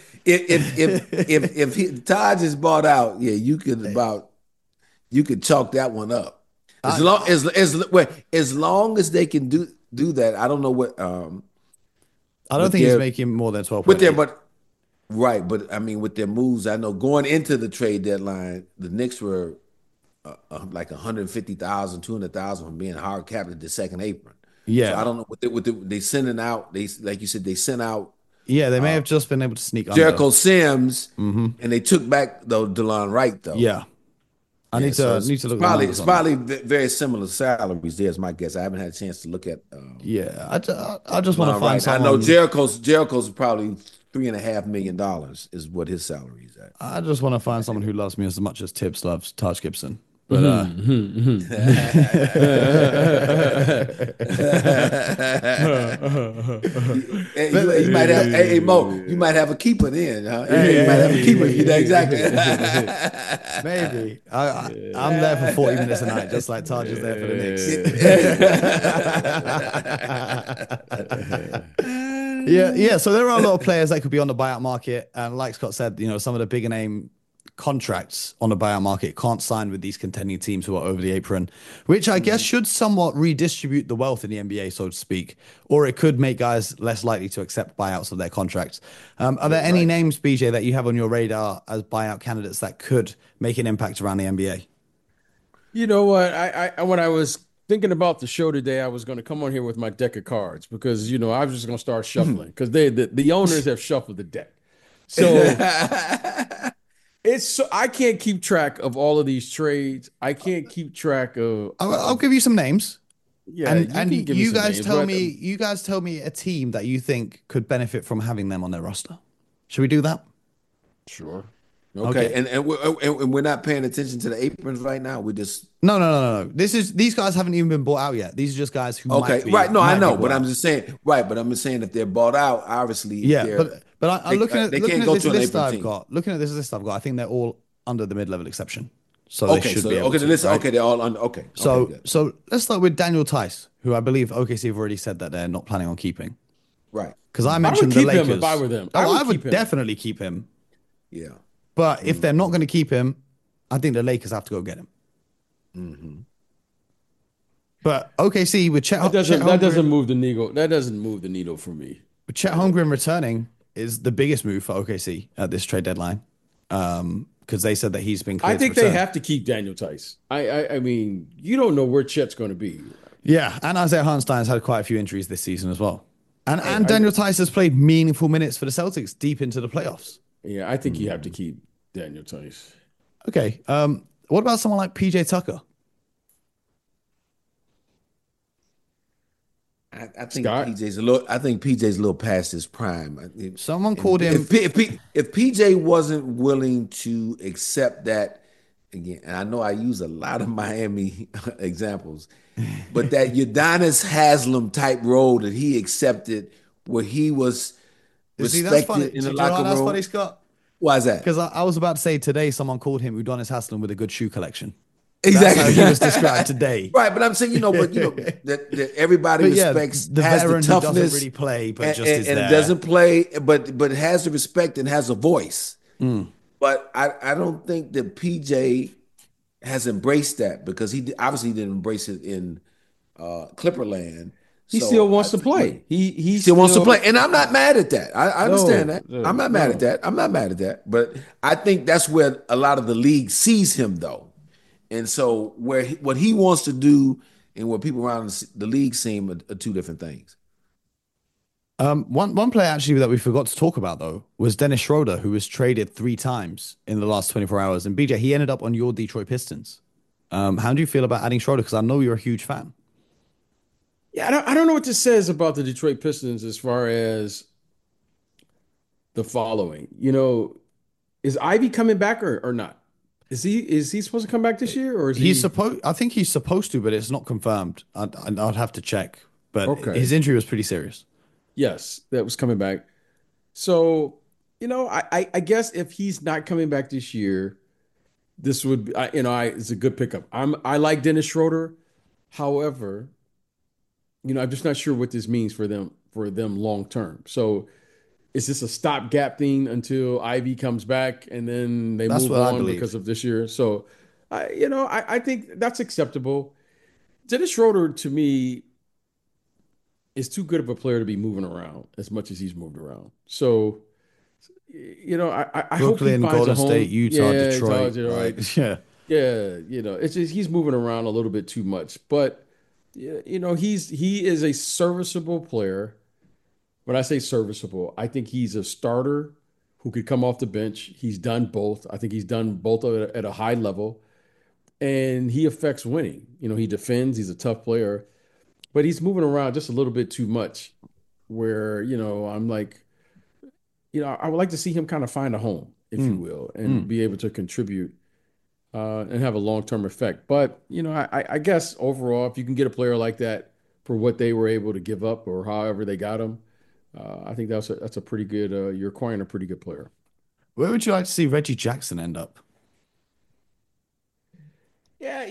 If Taj is bought out, yeah, you could chalk that one up. I, As long as they can do that, I don't know I don't with think he's their making more than with their 12.8. but right, but I mean with their moves, I know going into the trade deadline, the Knicks were like 150,000, 200,000 from being hard capped at the second apron. So I Yeah. don't know they sending out. They like you said they sent out Yeah, they may uh, have just been able to sneak under. Jericho Sims, Hmm. and they took back though DeLon Wright though. Yeah. I Yeah, so need to it's look at the probably numbers it's on that. probably very similar salaries. There's my guess. I haven't had a chance to look at Yeah. I just want to DeLon find Wright. I know someone. Jericho's probably $3.5 million is what his salary is at. I just want to find someone who loves me as much as Tibbs loves Taj Gibson. But Mhm, Hey, but, you might have hey Mo, you might have a keeper then, huh? You might have a keeper. You know exactly. maybe I'm there for 40 minutes a night, just like Taj is there for the Knicks. Yeah. So there are a lot of players that could be on the buyout market, and like Scott said, you know, some of the bigger name contracts on the buyout market can't sign with these contending teams who are over the apron, which I guess should somewhat redistribute the wealth in the NBA, so to speak, or it could make guys less likely to accept buyouts of their contracts. Are there any Right. names, BJ, that you have on your radar as buyout candidates that could make an impact around the NBA? You know what? When I was thinking about the show today, I was going to come on here with my deck of cards because I was just going to start shuffling because the owners have shuffled the deck. So I can't keep track of all of these trades. I can't keep track I'll give you some names, yeah. and You can give me you some guys names, tell but me a team that you think could benefit from having them on their roster. Should we do that? sure. Okay, Okay. and we're not paying attention to the aprons right now. We just No. These guys haven't even been bought out yet. These are just guys who okay, right? No, I might be know, bought but I'm out. just saying, right? But I'm just saying, if they're bought out, obviously Yeah, they're I'm looking they looking can't at go this to an list apron I've team. got. Looking at this list I've got, I think they're all under the mid-level exception, so they Okay, should so be able okay, the to, list. right? Okay, they're all on. Okay, okay, So good. so let's start with Daniel Tice, who I believe OKC have already said that they're not planning on keeping. Right. Because I I would mentioned the keep him if I Lakers. were them. I Oh, would I keep would him. definitely keep him. Yeah. But if they're not Mm-hmm. going to keep him, I think the Lakers have to go get him. Mm-hmm. But OKC with Chet That doesn't Holmgren, move the needle. That doesn't move the needle for me. Chet Holmgren returning is the biggest move for OKC at this trade deadline. Because they said that he's been I cleared to think they return. have to keep Daniel Tice. I mean, you don't know where Chet's going to be. Yeah, and Isaiah Hartenstein's had quite a few injuries this season as well. And I Daniel Tice has played meaningful minutes for the Celtics deep into the playoffs. Yeah, I think you have to keep Daniel Tice. Okay. What about someone like PJ Tucker? I think Scott, PJ's a little. I think PJ's a little past his prime. Someone called him. If PJ wasn't willing to accept that again, and I know I use a lot of Miami examples, but that Udonis Haslam type role that he accepted, where he was See, that's funny. respected in Do the you know why locker that's room. funny, Scott? Why is that? Because I was about to say today, someone called him Udonis Haslam with a good shoe collection. Exactly. That's how he was described today. Right, but I'm saying, that everybody But yeah, respects, the has the veteran who doesn't toughness, really play, but and, just is and there. doesn't play, but has the respect and has a voice. Mm. But I don't think that PJ has embraced that, because he obviously didn't embrace it in Clipperland. he So still I wants to think play. He still wants to play, and I'm not mad at that. I understand No, that. no, I'm not mad no. at that. I'm not mad at that. But I think that's where a lot of the league sees him, though. And so what he wants to do and what people around the league see him are two different things. One player actually that we forgot to talk about though was Dennis Schroeder, who was traded 3 times in the last 24 hours. And BJ, he ended up on your Detroit Pistons. How do you feel about adding Schroeder? Because I know you're a huge fan. Yeah, I don't know what this says about the Detroit Pistons as far as the following. Is Ivy coming back or not? Is he supposed to come back this year, or is He's he supposed. I think he's supposed to, but it's not confirmed. I'd have to check. But okay? his injury was pretty serious. Yes, that was coming back. So, I guess if he's not coming back this year, this would be, it's a good pickup. I like Dennis Schroeder. However, I'm just not sure what this means for them long term. So, is this a stopgap thing until Ivy comes back and then they That's move what I on believe. because of this year? So, I think that's acceptable. Dennis Schroeder to me is too good of a player to be moving around as much as he's moved around. So, I hope he Brooklyn, finds a Golden home. State, Utah, Yeah, Detroit. Detroit. Right? Yeah. Yeah, it's just he's moving around a little bit too much. But he is a serviceable player. When I say serviceable, I think he's a starter who could come off the bench. He's done both. I think he's done both at a high level, and he affects winning. He defends. He's a tough player, but he's moving around just a little bit too much. Where I'm like, I would like to see him kind of find a home, if you Mm. will, and Mm. be able to contribute and have a long-term effect. But I guess overall, if you can get a player like that for what they were able to give up or however they got him, I think that's a pretty good. You're acquiring a pretty good player. Where would you like to see Reggie Jackson end up? Yeah,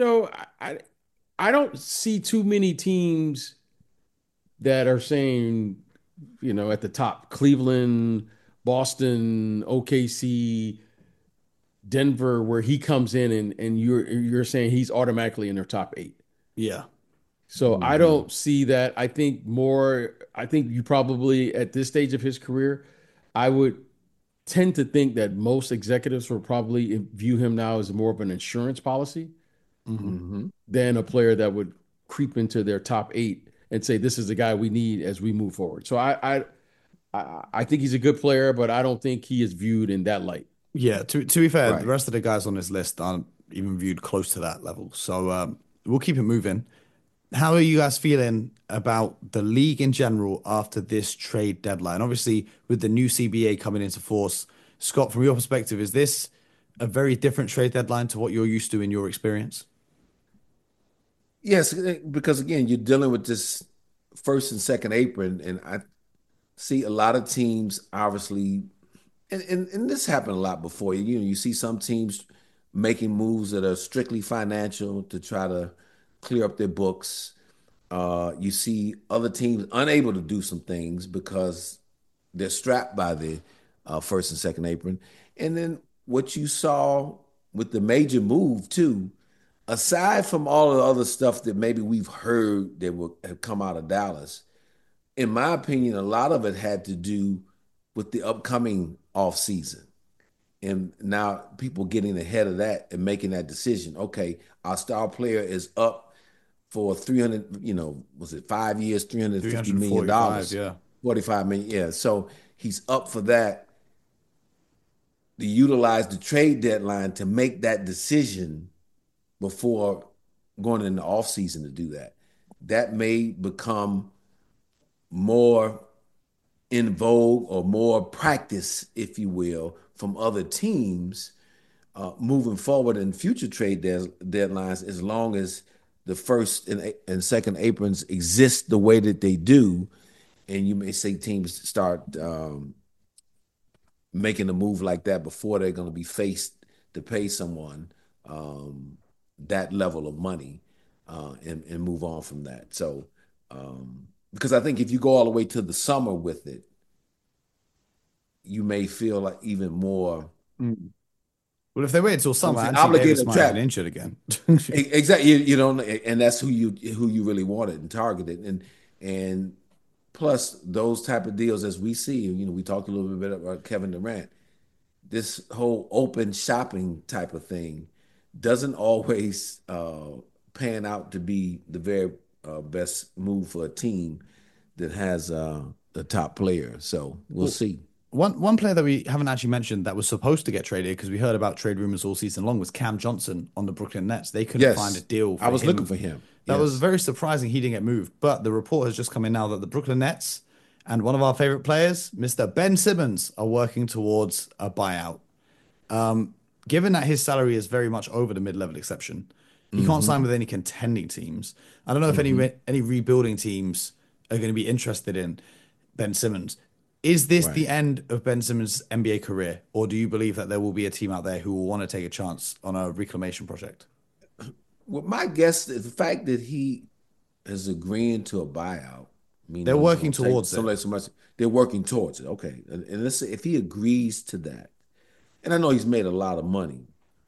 I don't see too many teams that are saying at the top: Cleveland, Boston, OKC, Denver, where he comes in and you're saying he's automatically in their top 8. Yeah. So I Mhm. don't see that. I think you probably at this stage of his career, I would tend to think that most executives will probably view him now as more of an insurance policy Hmm. Mhm. than a player that would creep into their top 8 and say, this is the guy we need as we move forward. So I think he's a good player, but I don't think he is viewed in that light. Yeah. To be fair, the Right. rest of the guys on this list aren't even viewed close to that level. So we'll keep it moving. How are you guys feeling about the league in general after this trade deadline? Obviously, with the new CBA coming into force, Scott, from your perspective, is this a very different trade deadline to what you're used to in your experience? Yes, because again, you're dealing with this first and second apron, and I see a lot of teams obviously, and this happened a lot before. You know, you see some teams making moves that are strictly financial to try to clear up their books. You see other teams unable to do some things because they're strapped by the first and second apron. And then what you saw with the major move too, aside from all of the other stuff that maybe we've heard that will have come out of Dallas, in my opinion, a lot of it had to do with the upcoming off season. And now people getting ahead of that and making that decision. Okay, our star player is up for 300, was it 5 years, $350 million? 345, yeah. 45 million, yeah. So he's up for that to utilize the trade deadline to make that decision before going in the offseason to do that. That may become more in vogue or more practice, if you will, from other teams moving forward in future trade deadlines, as long as the first and second aprons exist the way that they do. And you may see teams start making a move like that before they're going to be faced to pay someone that level of money and move on from that. So, because I think if you go all the way to the summer with it, you may feel like even more. Well, if they wait until summer, Anthony obligated Davis might trap. get injured again. Exactly, you know, and that's who you really wanted and targeted, and plus those type of deals as we see. You know, we talked a little bit about Kevin Durant. This whole open shopping type of thing doesn't always pan out to be the very best move for a team that has the top player. So we'll see. One player that we haven't actually mentioned that was supposed to get traded, because we heard about trade rumors all season long, was Cam Johnson on the Brooklyn Nets. They couldn't Yes, find a deal for I was him. looking for him. That Yes. was very surprising he didn't get moved. But the report has just come in now that the Brooklyn Nets and one of our favorite players, Mr. Ben Simmons, are working towards a buyout. Given that his salary is very much over the mid-level exception, he can't sign with any contending teams. I don't know if any rebuilding teams are going to be interested in Ben Simmons. Is this the end of Ben Simmons' NBA career, or do you believe that there will be a team out there who will want to take a chance on a reclamation project? Well, my guess is the fact that he is agreeing to a buyout. Meaning They're he's working gonna take towards it. so much. They're working towards it. Okay, and let's say if he agrees to that, and I know he's made a lot of money.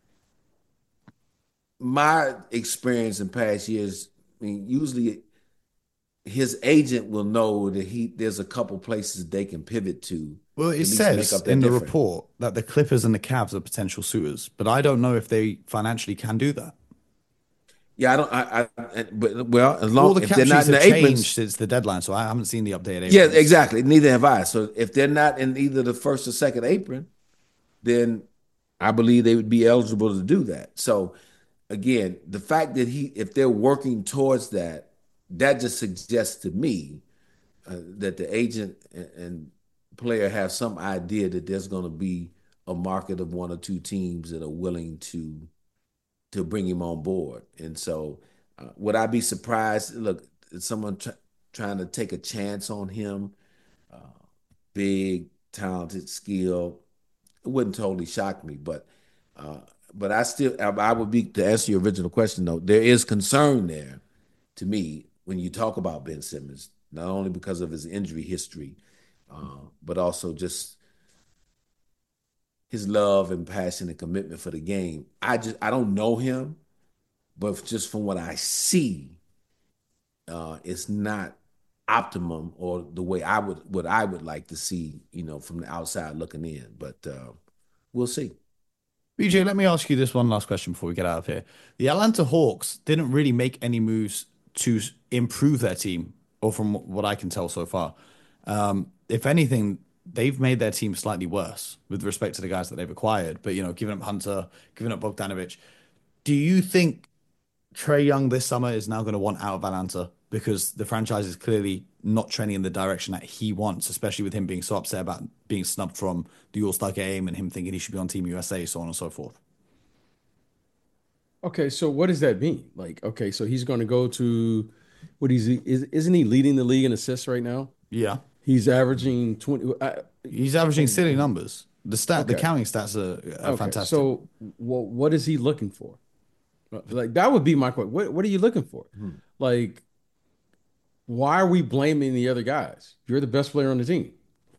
My experience in past years, I mean, usually his agent will know that there's a couple places they can pivot to Well, at it least make says up that in the difference. report that the Clippers and the Cavs are potential suitors, but I don't know if they financially can do that. Yeah, I don't. But well, as All long the if cap they're not sheets in have the aprons, changed since the deadline, so I haven't seen the updated yeah, aprons. exactly. Neither have I. So if they're not in either the first or second apron, then I believe they would be eligible to do that. So again, the fact that if they're working towards that, that just suggests to me that the agent and player have some idea that there's going to be a market of one or two teams that are willing to bring him on board. And so, would I be surprised? Look, someone trying to take a chance on him, big, talented, skill. It wouldn't totally shock me, but I would be, to answer your original question though, there is concern there to me when you talk about Ben Simmons, not only because of his injury history, but also just his love and passion and commitment for the game. I don't know him, but just from what I see, it's not optimum or the way what I would like to see, from the outside looking in. But we'll see. BJ, let me ask you this one last question before we get out of here. The Atlanta Hawks didn't really make any moves to improve their team, or from what I can tell so far. If anything, they've made their team slightly worse with respect to the guys that they've acquired. But, giving up Hunter, giving up Bogdanovich. Do you think Trae Young this summer is now going to want out of Atlanta because the franchise is clearly not trending in the direction that he wants, especially with him being so upset about being snubbed from the All-Star game and him thinking he should be on Team USA, so on and so forth. Okay, so what does that mean? Like, okay, so he's going to go to what isn't he leading the league in assists right now? Yeah. He's averaging 20. He's averaging silly numbers. The Okay. counting stats are Okay. fantastic. So what is he looking for? Like that would be my question. What are you looking for? Like, why are we blaming the other guys? You're the best player on the team.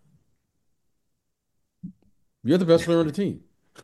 You're the best player on the team.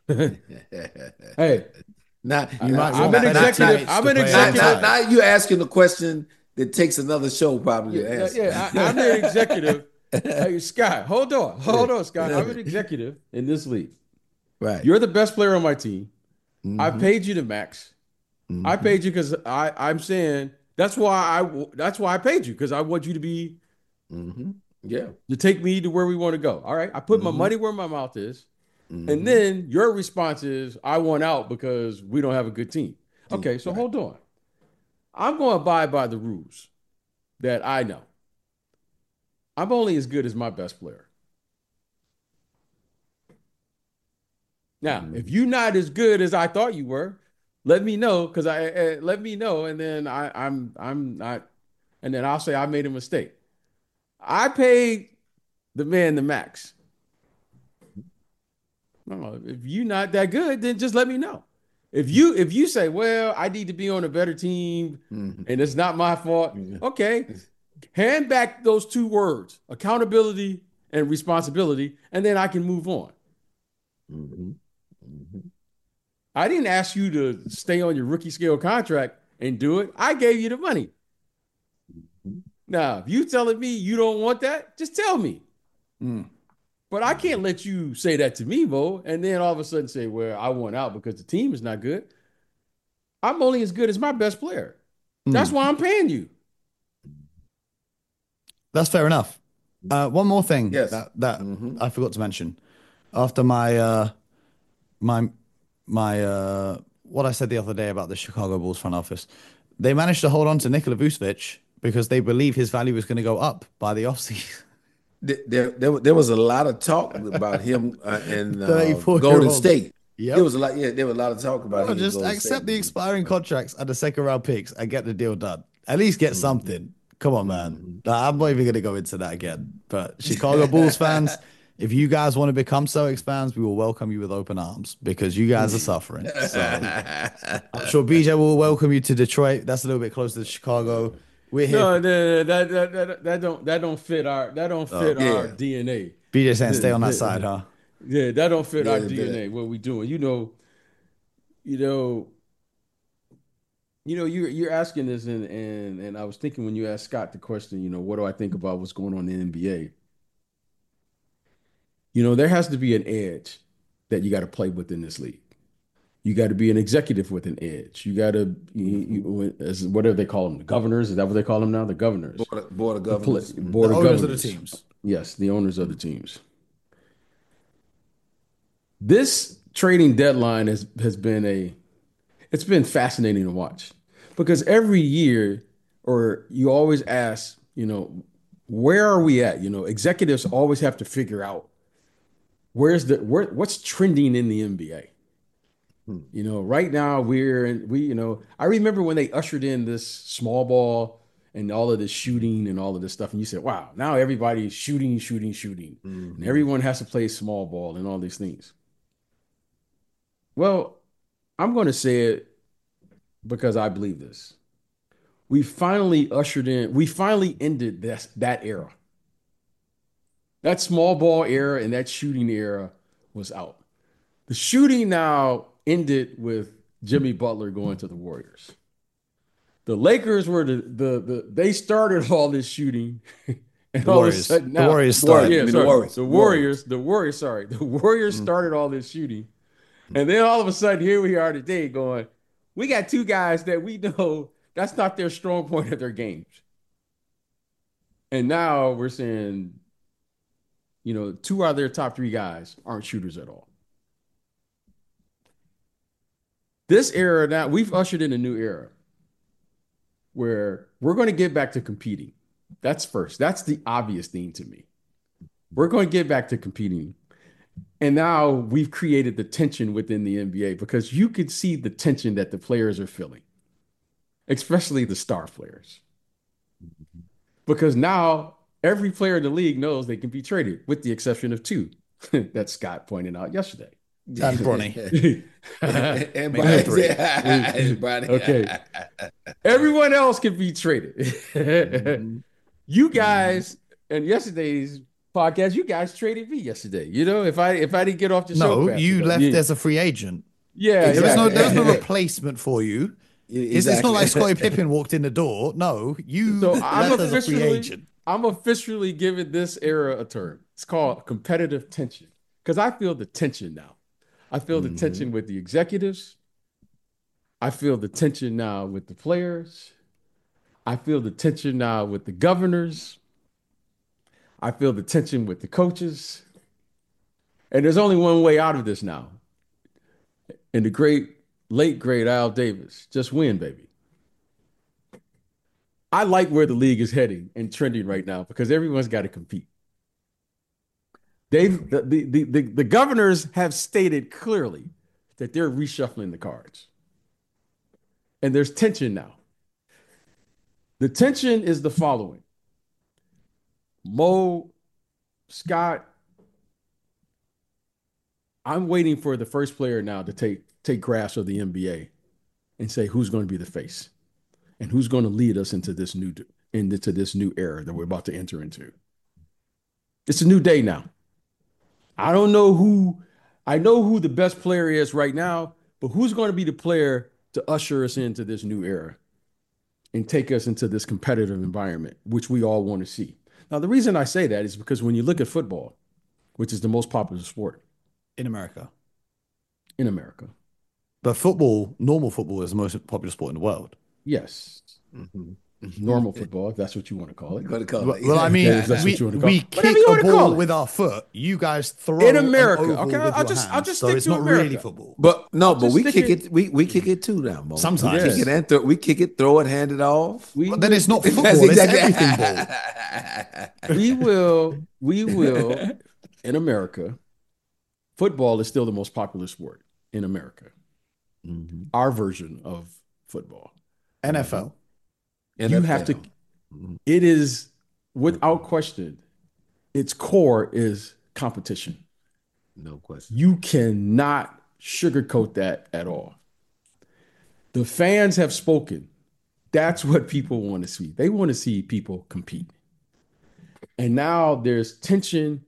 Hey, Now, You might I'm want an Ben executive. Simmons I'm to an play executive. outside. now you're asking a question that takes another show probably to answer. I'm an executive. Hey, Scott, hold on, Scott. I'm an executive in this league. Right. You're the best player on my team. I Mhm. paid you the max. I paid you because I'm saying that's why I paid you because I want you to be Mhm. Yeah. to take me to where we want to go. All right. I put my money where my mouth is. And then your response is, I want out because we don't have a good team. Okay, so hold on. I'm going to abide by the rules that I know. I'm only as good as my best player. Now, if you're not as good as I thought you were, let me know because let me know, and then I'm not, and then I'll say I made a mistake. I paid the man the max. No, if you're not that good, then just let me know. If you say, well, I need to be on a better team and it's not my fault, okay. Hand back those two words, accountability and responsibility, and then I can move on. I didn't ask you to stay on your rookie scale contract and do it. I gave you the money. Now, if you telling me you don't want that, just tell me. But I can't let you say that to me, Mo, and then all of a sudden say, well, I want out because the team is not good. I'm only as good as my best player. That's why I'm paying you. That's fair enough. One more thing Yes. that I forgot to mention. After my what I said the other day about the Chicago Bulls front office, they managed to hold on to Nikola Vucevic because they believe his value is going to go up by the offseason. There was a lot of talk about him in 34-year-old. Golden State. Yep. There was a lot of talk about him. in Just Golden accept State. the expiring contracts and the second round picks and get the deal done. At least get something. Come on, man. I'm not even going to go into that again. But Chicago Bulls fans, if you guys want to become Celtics fans, we will welcome you with open arms because you guys are suffering. So I'm sure BJ will welcome you to Detroit. That's a little bit closer to Chicago. We're here. No, that don't fit our our DNA. BJ saying stay on that side, huh? Yeah, that don't fit our Yeah, DNA. What we doing? You're asking this, and I was thinking when you asked Scott the question, what do I think about what's going on in the NBA? There has to be an edge that you got to play within this league. You got to be an executive with an edge. You got to, what do they call them? The governors? Is that what they call them now? The governors. Board of Governors. Board The of owners of governors. the teams. Yes, the owners of the teams. This trading deadline has been it's been fascinating to watch because every year, or you always ask, where are we at? Executives always have to figure out what's trending in the NBA. Right now I remember when they ushered in this small ball and all of this shooting and all of this stuff, and you said, wow, now everybody's shooting, and everyone has to play small ball and all these things. Well, I'm going to say it because I believe this. We finally ended that era. That small ball era and that shooting era was out. The shooting now ended with Jimmy Butler going to the Warriors. The Lakers were they started all this shooting. And all of a sudden now, The Warriors started. The Warriors started all this shooting. And then all of a sudden, here we are today going, we got two guys that we know that's not their strong point of their games. And now we're saying, two out of their top three guys aren't shooters at all. This era now, we've ushered in a new era. where we're going to get back to competing. That's first. That's the obvious thing to me. We're going to get back to competing. And now we've created the tension within the NBA because you could see the tension that the players are feeling, especially the star players. Because now every player in the league knows they can be traded, with the exception of two that Scott pointed out yesterday. And Bronny. And Bronny. Okay. Everyone else can be traded. You guys, and yesterday's podcast, you guys traded me yesterday. You know, if I didn't get off the show, No, you left as a free agent. Yeah, there was no replacement for you. Exactly. It's not like Scottie Pippen walked in the door. No, you left as a free agent. I'm officially giving this era a term. It's called competitive tension, because I feel the tension now. I feel the tension with the executives. I feel the tension now with the players. I feel the tension now with the governors. I feel the tension with the coaches. And there's only one way out of this now. And the late great Al Davis, just win, baby. I like where the league is heading and trending right now because everyone's got to compete. The governors have stated clearly that they're reshuffling the cards. And there's tension now. The tension is the following. Mo, Scott, I'm waiting for the first player now to take grasp of the NBA and say who's going to be the face and who's going to lead us into this new era that we're about to enter into. It's a new day now. I don't know who. I know who the best player is right now, but who's going to be the player to usher us into this new era and take us into this competitive environment, which we all want to see. Now, the reason I say that is because when you look at football, which is the most popular sport in America. But normal football is the most popular sport in the world. Yes. Normal football, if that's what you want to call it. Well, I mean, we kick a ball with our foot. You guys throw in America. Okay, I'll just stick to not America. Really football. But we kick it. We kick it too now. Mo. Sometimes we kick it, throw it, hand it off. Then it's not football. It's everything ball. We will. In America, football is still the most popular sport in America. Our version of football. NFL. You have to, it is without question, its core is competition. No question. You cannot sugarcoat that at all. The fans have spoken. That's what people want to see. They want to see people compete. And now there's tension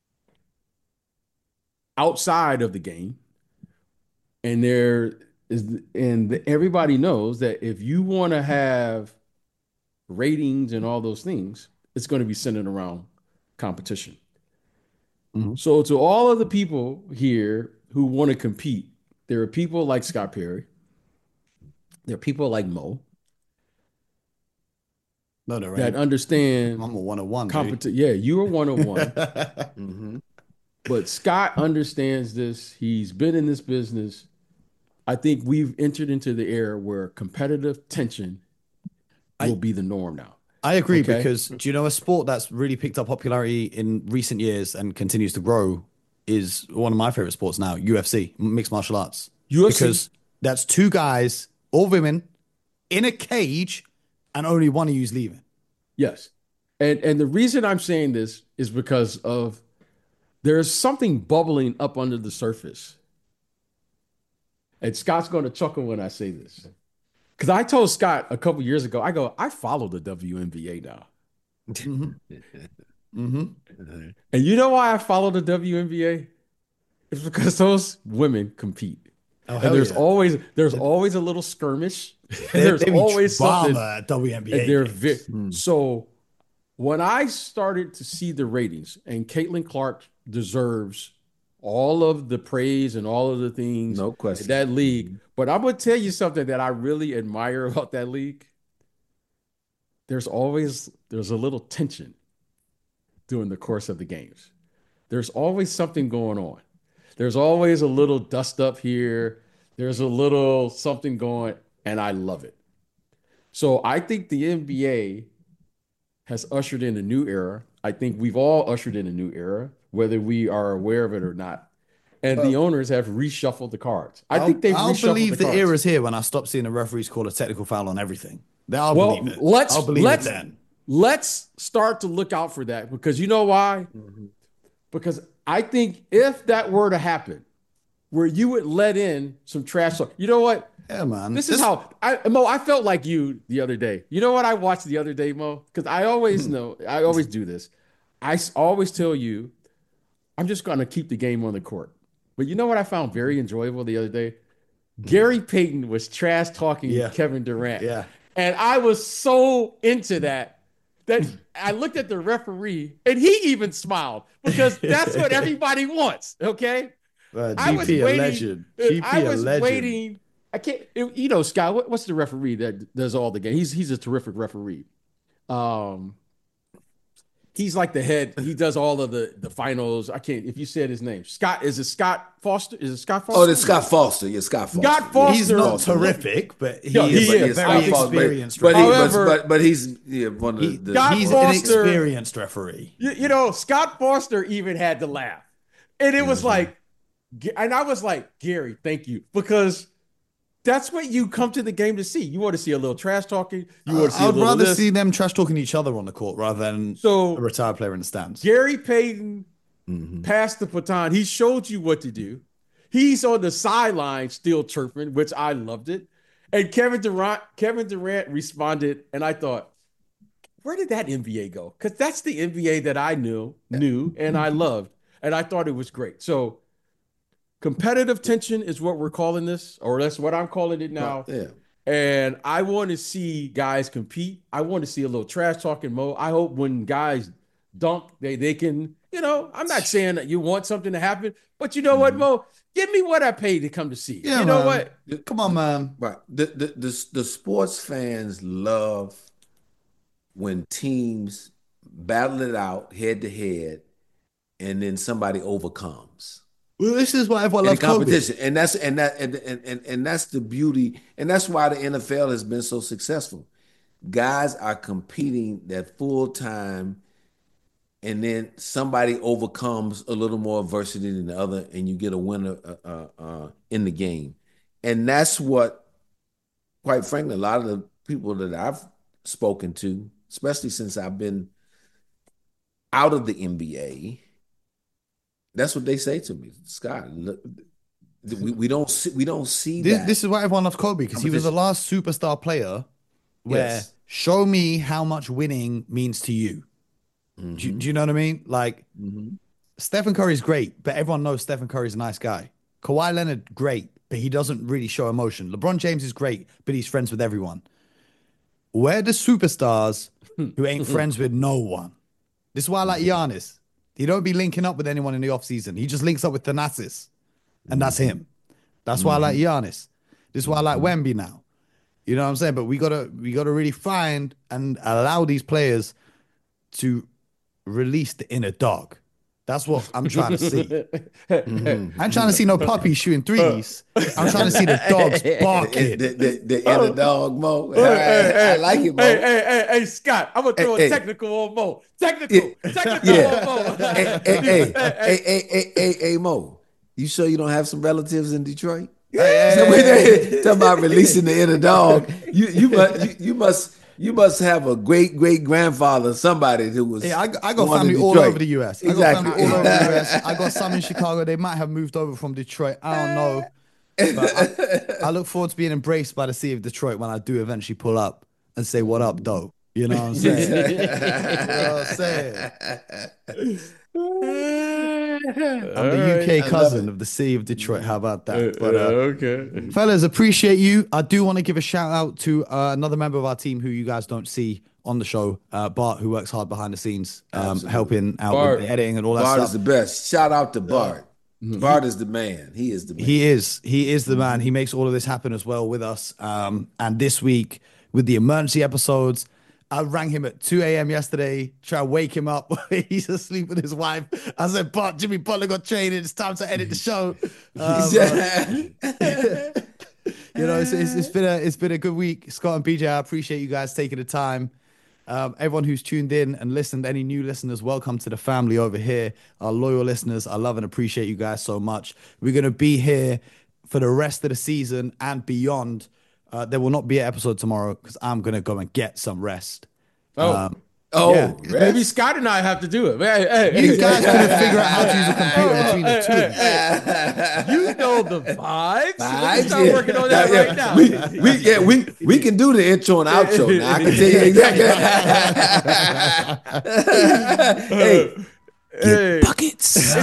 outside of the game. And everybody knows that if you want to have ratings and all those things, it's going to be centered around competition. So to all of the people here who want to compete, there are people like Scott Perry. There are people like Mo. No, right. That understand. I'm a 101. Yeah, you're a 101. But Scott understands this. He's been in this business. I think we've entered into the era where competitive tension will be the norm now. I agree because do you know a sport that's really picked up popularity in recent years and continues to grow is one of my favorite sports now, UFC, mixed martial arts. Because that's two guys or women in a cage and only one of you's leaving. Yes. And the reason I'm saying this is because of there's something bubbling up under the surface. And Scott's going to chuckle when I say this. Because I told Scott a couple years ago, I follow the WNBA now. And you know why I follow the WNBA? It's because those women compete. And there's always a little skirmish. There's always something at WNBA. So when I started to see the ratings, and Caitlin Clark deserves all of the praise and all of the things, no question, that league. But I'm going to tell you something that I really admire about that league. There's a little tension during the course of the games. There's always something going on. There's always a little dust up here. There's a little something going, and I love it. So I think the NBA has ushered in a new era. I think we've all ushered in a new era, whether we are aware of it or not. And the owners have reshuffled the cards. I think they've I'll reshuffled believe the the cards. era's here when I stop seeing the referees call a technical foul on everything. I'll believe it. I'll believe it then. Let's start to look out for that, because you know why? Because I think if that were to happen, where you would let in some trash talk, you know what? Yeah, man. This is how Mo, I felt like you the other day. You know what I watched the other day, Mo? Because I always know, I always do this. Always tell you, I'm just going to keep the game on the court. But you know what I found very enjoyable the other day? Gary Payton was trash talking Kevin Durant. Yeah. And I was so into that I looked at the referee and he even smiled, because that's what everybody wants. Okay. GP a legend. I was waiting. I can't, you know, Scott, what's the referee that does all the games? He's a terrific referee. He's like the head. He does all of the finals. I can't, if you said his name. Scott, is it Scott Foster? Is it Scott Foster? Oh, it's Scott Foster. Yeah, Scott Foster. Scott Foster. He's not terrific, but he is a very experienced referee. But he's one of he's an experienced referee. You know, Scott Foster even had to laugh. And it was like, and I was like, Gary, thank you. Because that's what you come to the game to see. You want to see a little trash talking. You want to see I'd rather see them trash talking each other on the court rather than a retired player in the stands. Gary Payton passed the baton. He showed you what to do. He's on the sideline still chirping, which I loved it. And Kevin Durant responded, and I thought, where did that NBA go? Because that's the NBA that I knew and I loved. And I thought it was great. So competitive tension is what we're calling this, or that's what I'm calling it now. Yeah. And I want to see guys compete. I want to see a little trash talking, Mo. I hope when guys dunk, they can, you know, I'm not saying that you want something to happen, but you know what, Mo? Give me what I paid to come to see. Yeah, you know what? Come on, man. Right. The sports fans love when teams battle it out head to head and then somebody overcomes. Well, this is why everyone loves competition, and that's the beauty, and that's why the NFL has been so successful. Guys are competing that full time, and then somebody overcomes a little more adversity than the other, and you get a winner in the game. And that's what, quite frankly, a lot of the people that I've spoken to, especially since I've been out of the NBA. That's what they say to me, Scott. Look, we don't see that. This is why everyone loves Kobe, because he was the last superstar player where show me how much winning means to you. Do you know what I mean? Like Stephen Curry's great, but everyone knows Stephen Curry's a nice guy. Kawhi Leonard, great, but he doesn't really show emotion. LeBron James is great, but he's friends with everyone. Where the superstars who ain't friends with no one? This is why I like Giannis. He don't be linking up with anyone in the offseason. He just links up with Thanasis, and that's him. That's why I like Giannis. This is why I like Wemby now. You know what I'm saying? But we gotta really find and allow these players to release the inner dog. That's what I'm trying to see. I'm trying to see no puppies shooting threes. I'm trying to see the dogs barking. The inner dog, Mo. I like it, Mo. Hey, Scott, I'm gonna throw a technical on Mo. Technical on Mo. Hey, Mo. You sure you don't have some relatives in Detroit? Talking about releasing the inner dog. You must have a great grandfather, somebody who was. Yeah, I got family all over the US. Exactly. I got family all over the US. I got some in Chicago. They might have moved over from Detroit. I don't know. But I look forward to being embraced by the city of Detroit when I do eventually pull up and say, "What up, though?" You know what I'm saying? You know what I'm saying? I'm the UK cousin of the city of Detroit. How about that? But, okay. Fellas, appreciate you. I do want to give a shout out to another member of our team who you guys don't see on the show, Bart, who works hard behind the scenes, helping out with the editing and all that stuff. Bart is the best. Shout out to Bart. Bart is the man. He is the man. He is the man. He makes all of this happen as well with us. And this week with the emergency episodes, I rang him at 2 a.m. yesterday, try to wake him up. He's asleep with his wife. I said, "But Jimmy Butler got traded. It's time to edit the show." You know, it's been a good week. Scott and BJ, I appreciate you guys taking the time. Everyone who's tuned in and listened, any new listeners, welcome to the family over here. Our loyal listeners, I love and appreciate you guys so much. We're going to be here for the rest of the season and beyond. There will not be an episode tomorrow because I'm going to go and get some rest. Yeah. Maybe Scott and I have to do it. Hey, you guys going to figure out how to use a computer between the two. You know the vibes. Let's start working on that right now. We can do the intro and outro now. I can tell you exactly. Hey, buckets.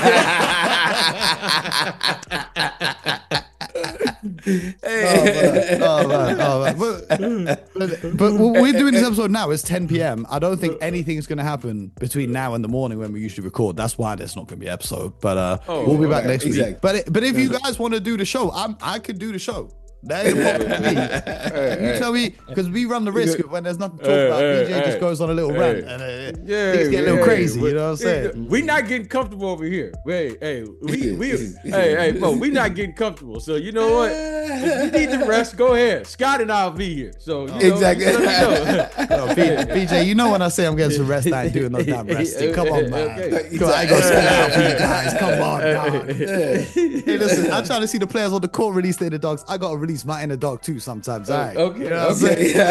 Oh man. But we're doing this episode now. It's 10 p.m. I don't think anything's going to happen between now and the morning when we usually record. That's why there's not going to be an episode. But we'll be back next week. But if you guys want to do the show, I could do the show. That ain't a problem with me. You tell me, because we run the risk of when there's nothing to talk about, BJ just goes on a little rant and things get a little crazy. You know what I'm saying? We're not getting comfortable over here. Bro, we're not getting comfortable. So you know what? If you need to rest, go ahead. Scott and I'll be here. So exactly. BJ, you know when I say I'm getting some rest, I ain't doing no damn resting. Come on, man. I ain't gonna spell it out for you guys. Come on, dog. Hey, listen, I'm trying to see the players on the court release their dogs. I gotta release my inner dog too sometimes. All right. Okay. You know what I'm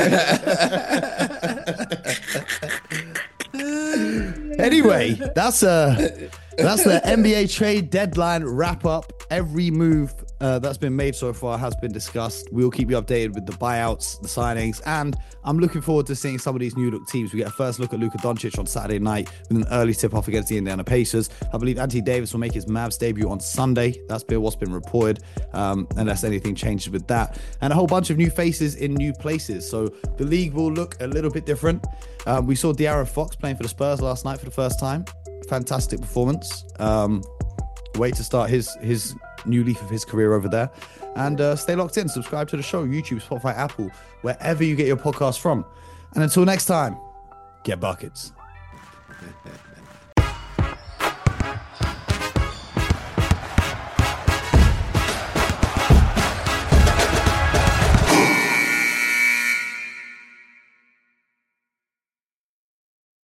saying? Anyway, that's the NBA trade deadline wrap up. Every move that's been made so far has been discussed. We'll keep you updated with the buyouts, the signings, and I'm looking forward to seeing some of these new look teams. We get a first look at Luka Doncic on Saturday night with an early tip-off against the Indiana Pacers. I believe Anthony Davis will make his Mavs debut on Sunday. That's been what's been reported, unless anything changes with that. And a whole bunch of new faces in new places. So the league will look a little bit different. We saw De'Aaron Fox playing for the Spurs last night for the first time. Fantastic performance. Way to start his new leaf of his career over there. And stay locked in. Subscribe to the show, YouTube, Spotify, Apple, wherever you get your podcast from. And until next time, get buckets.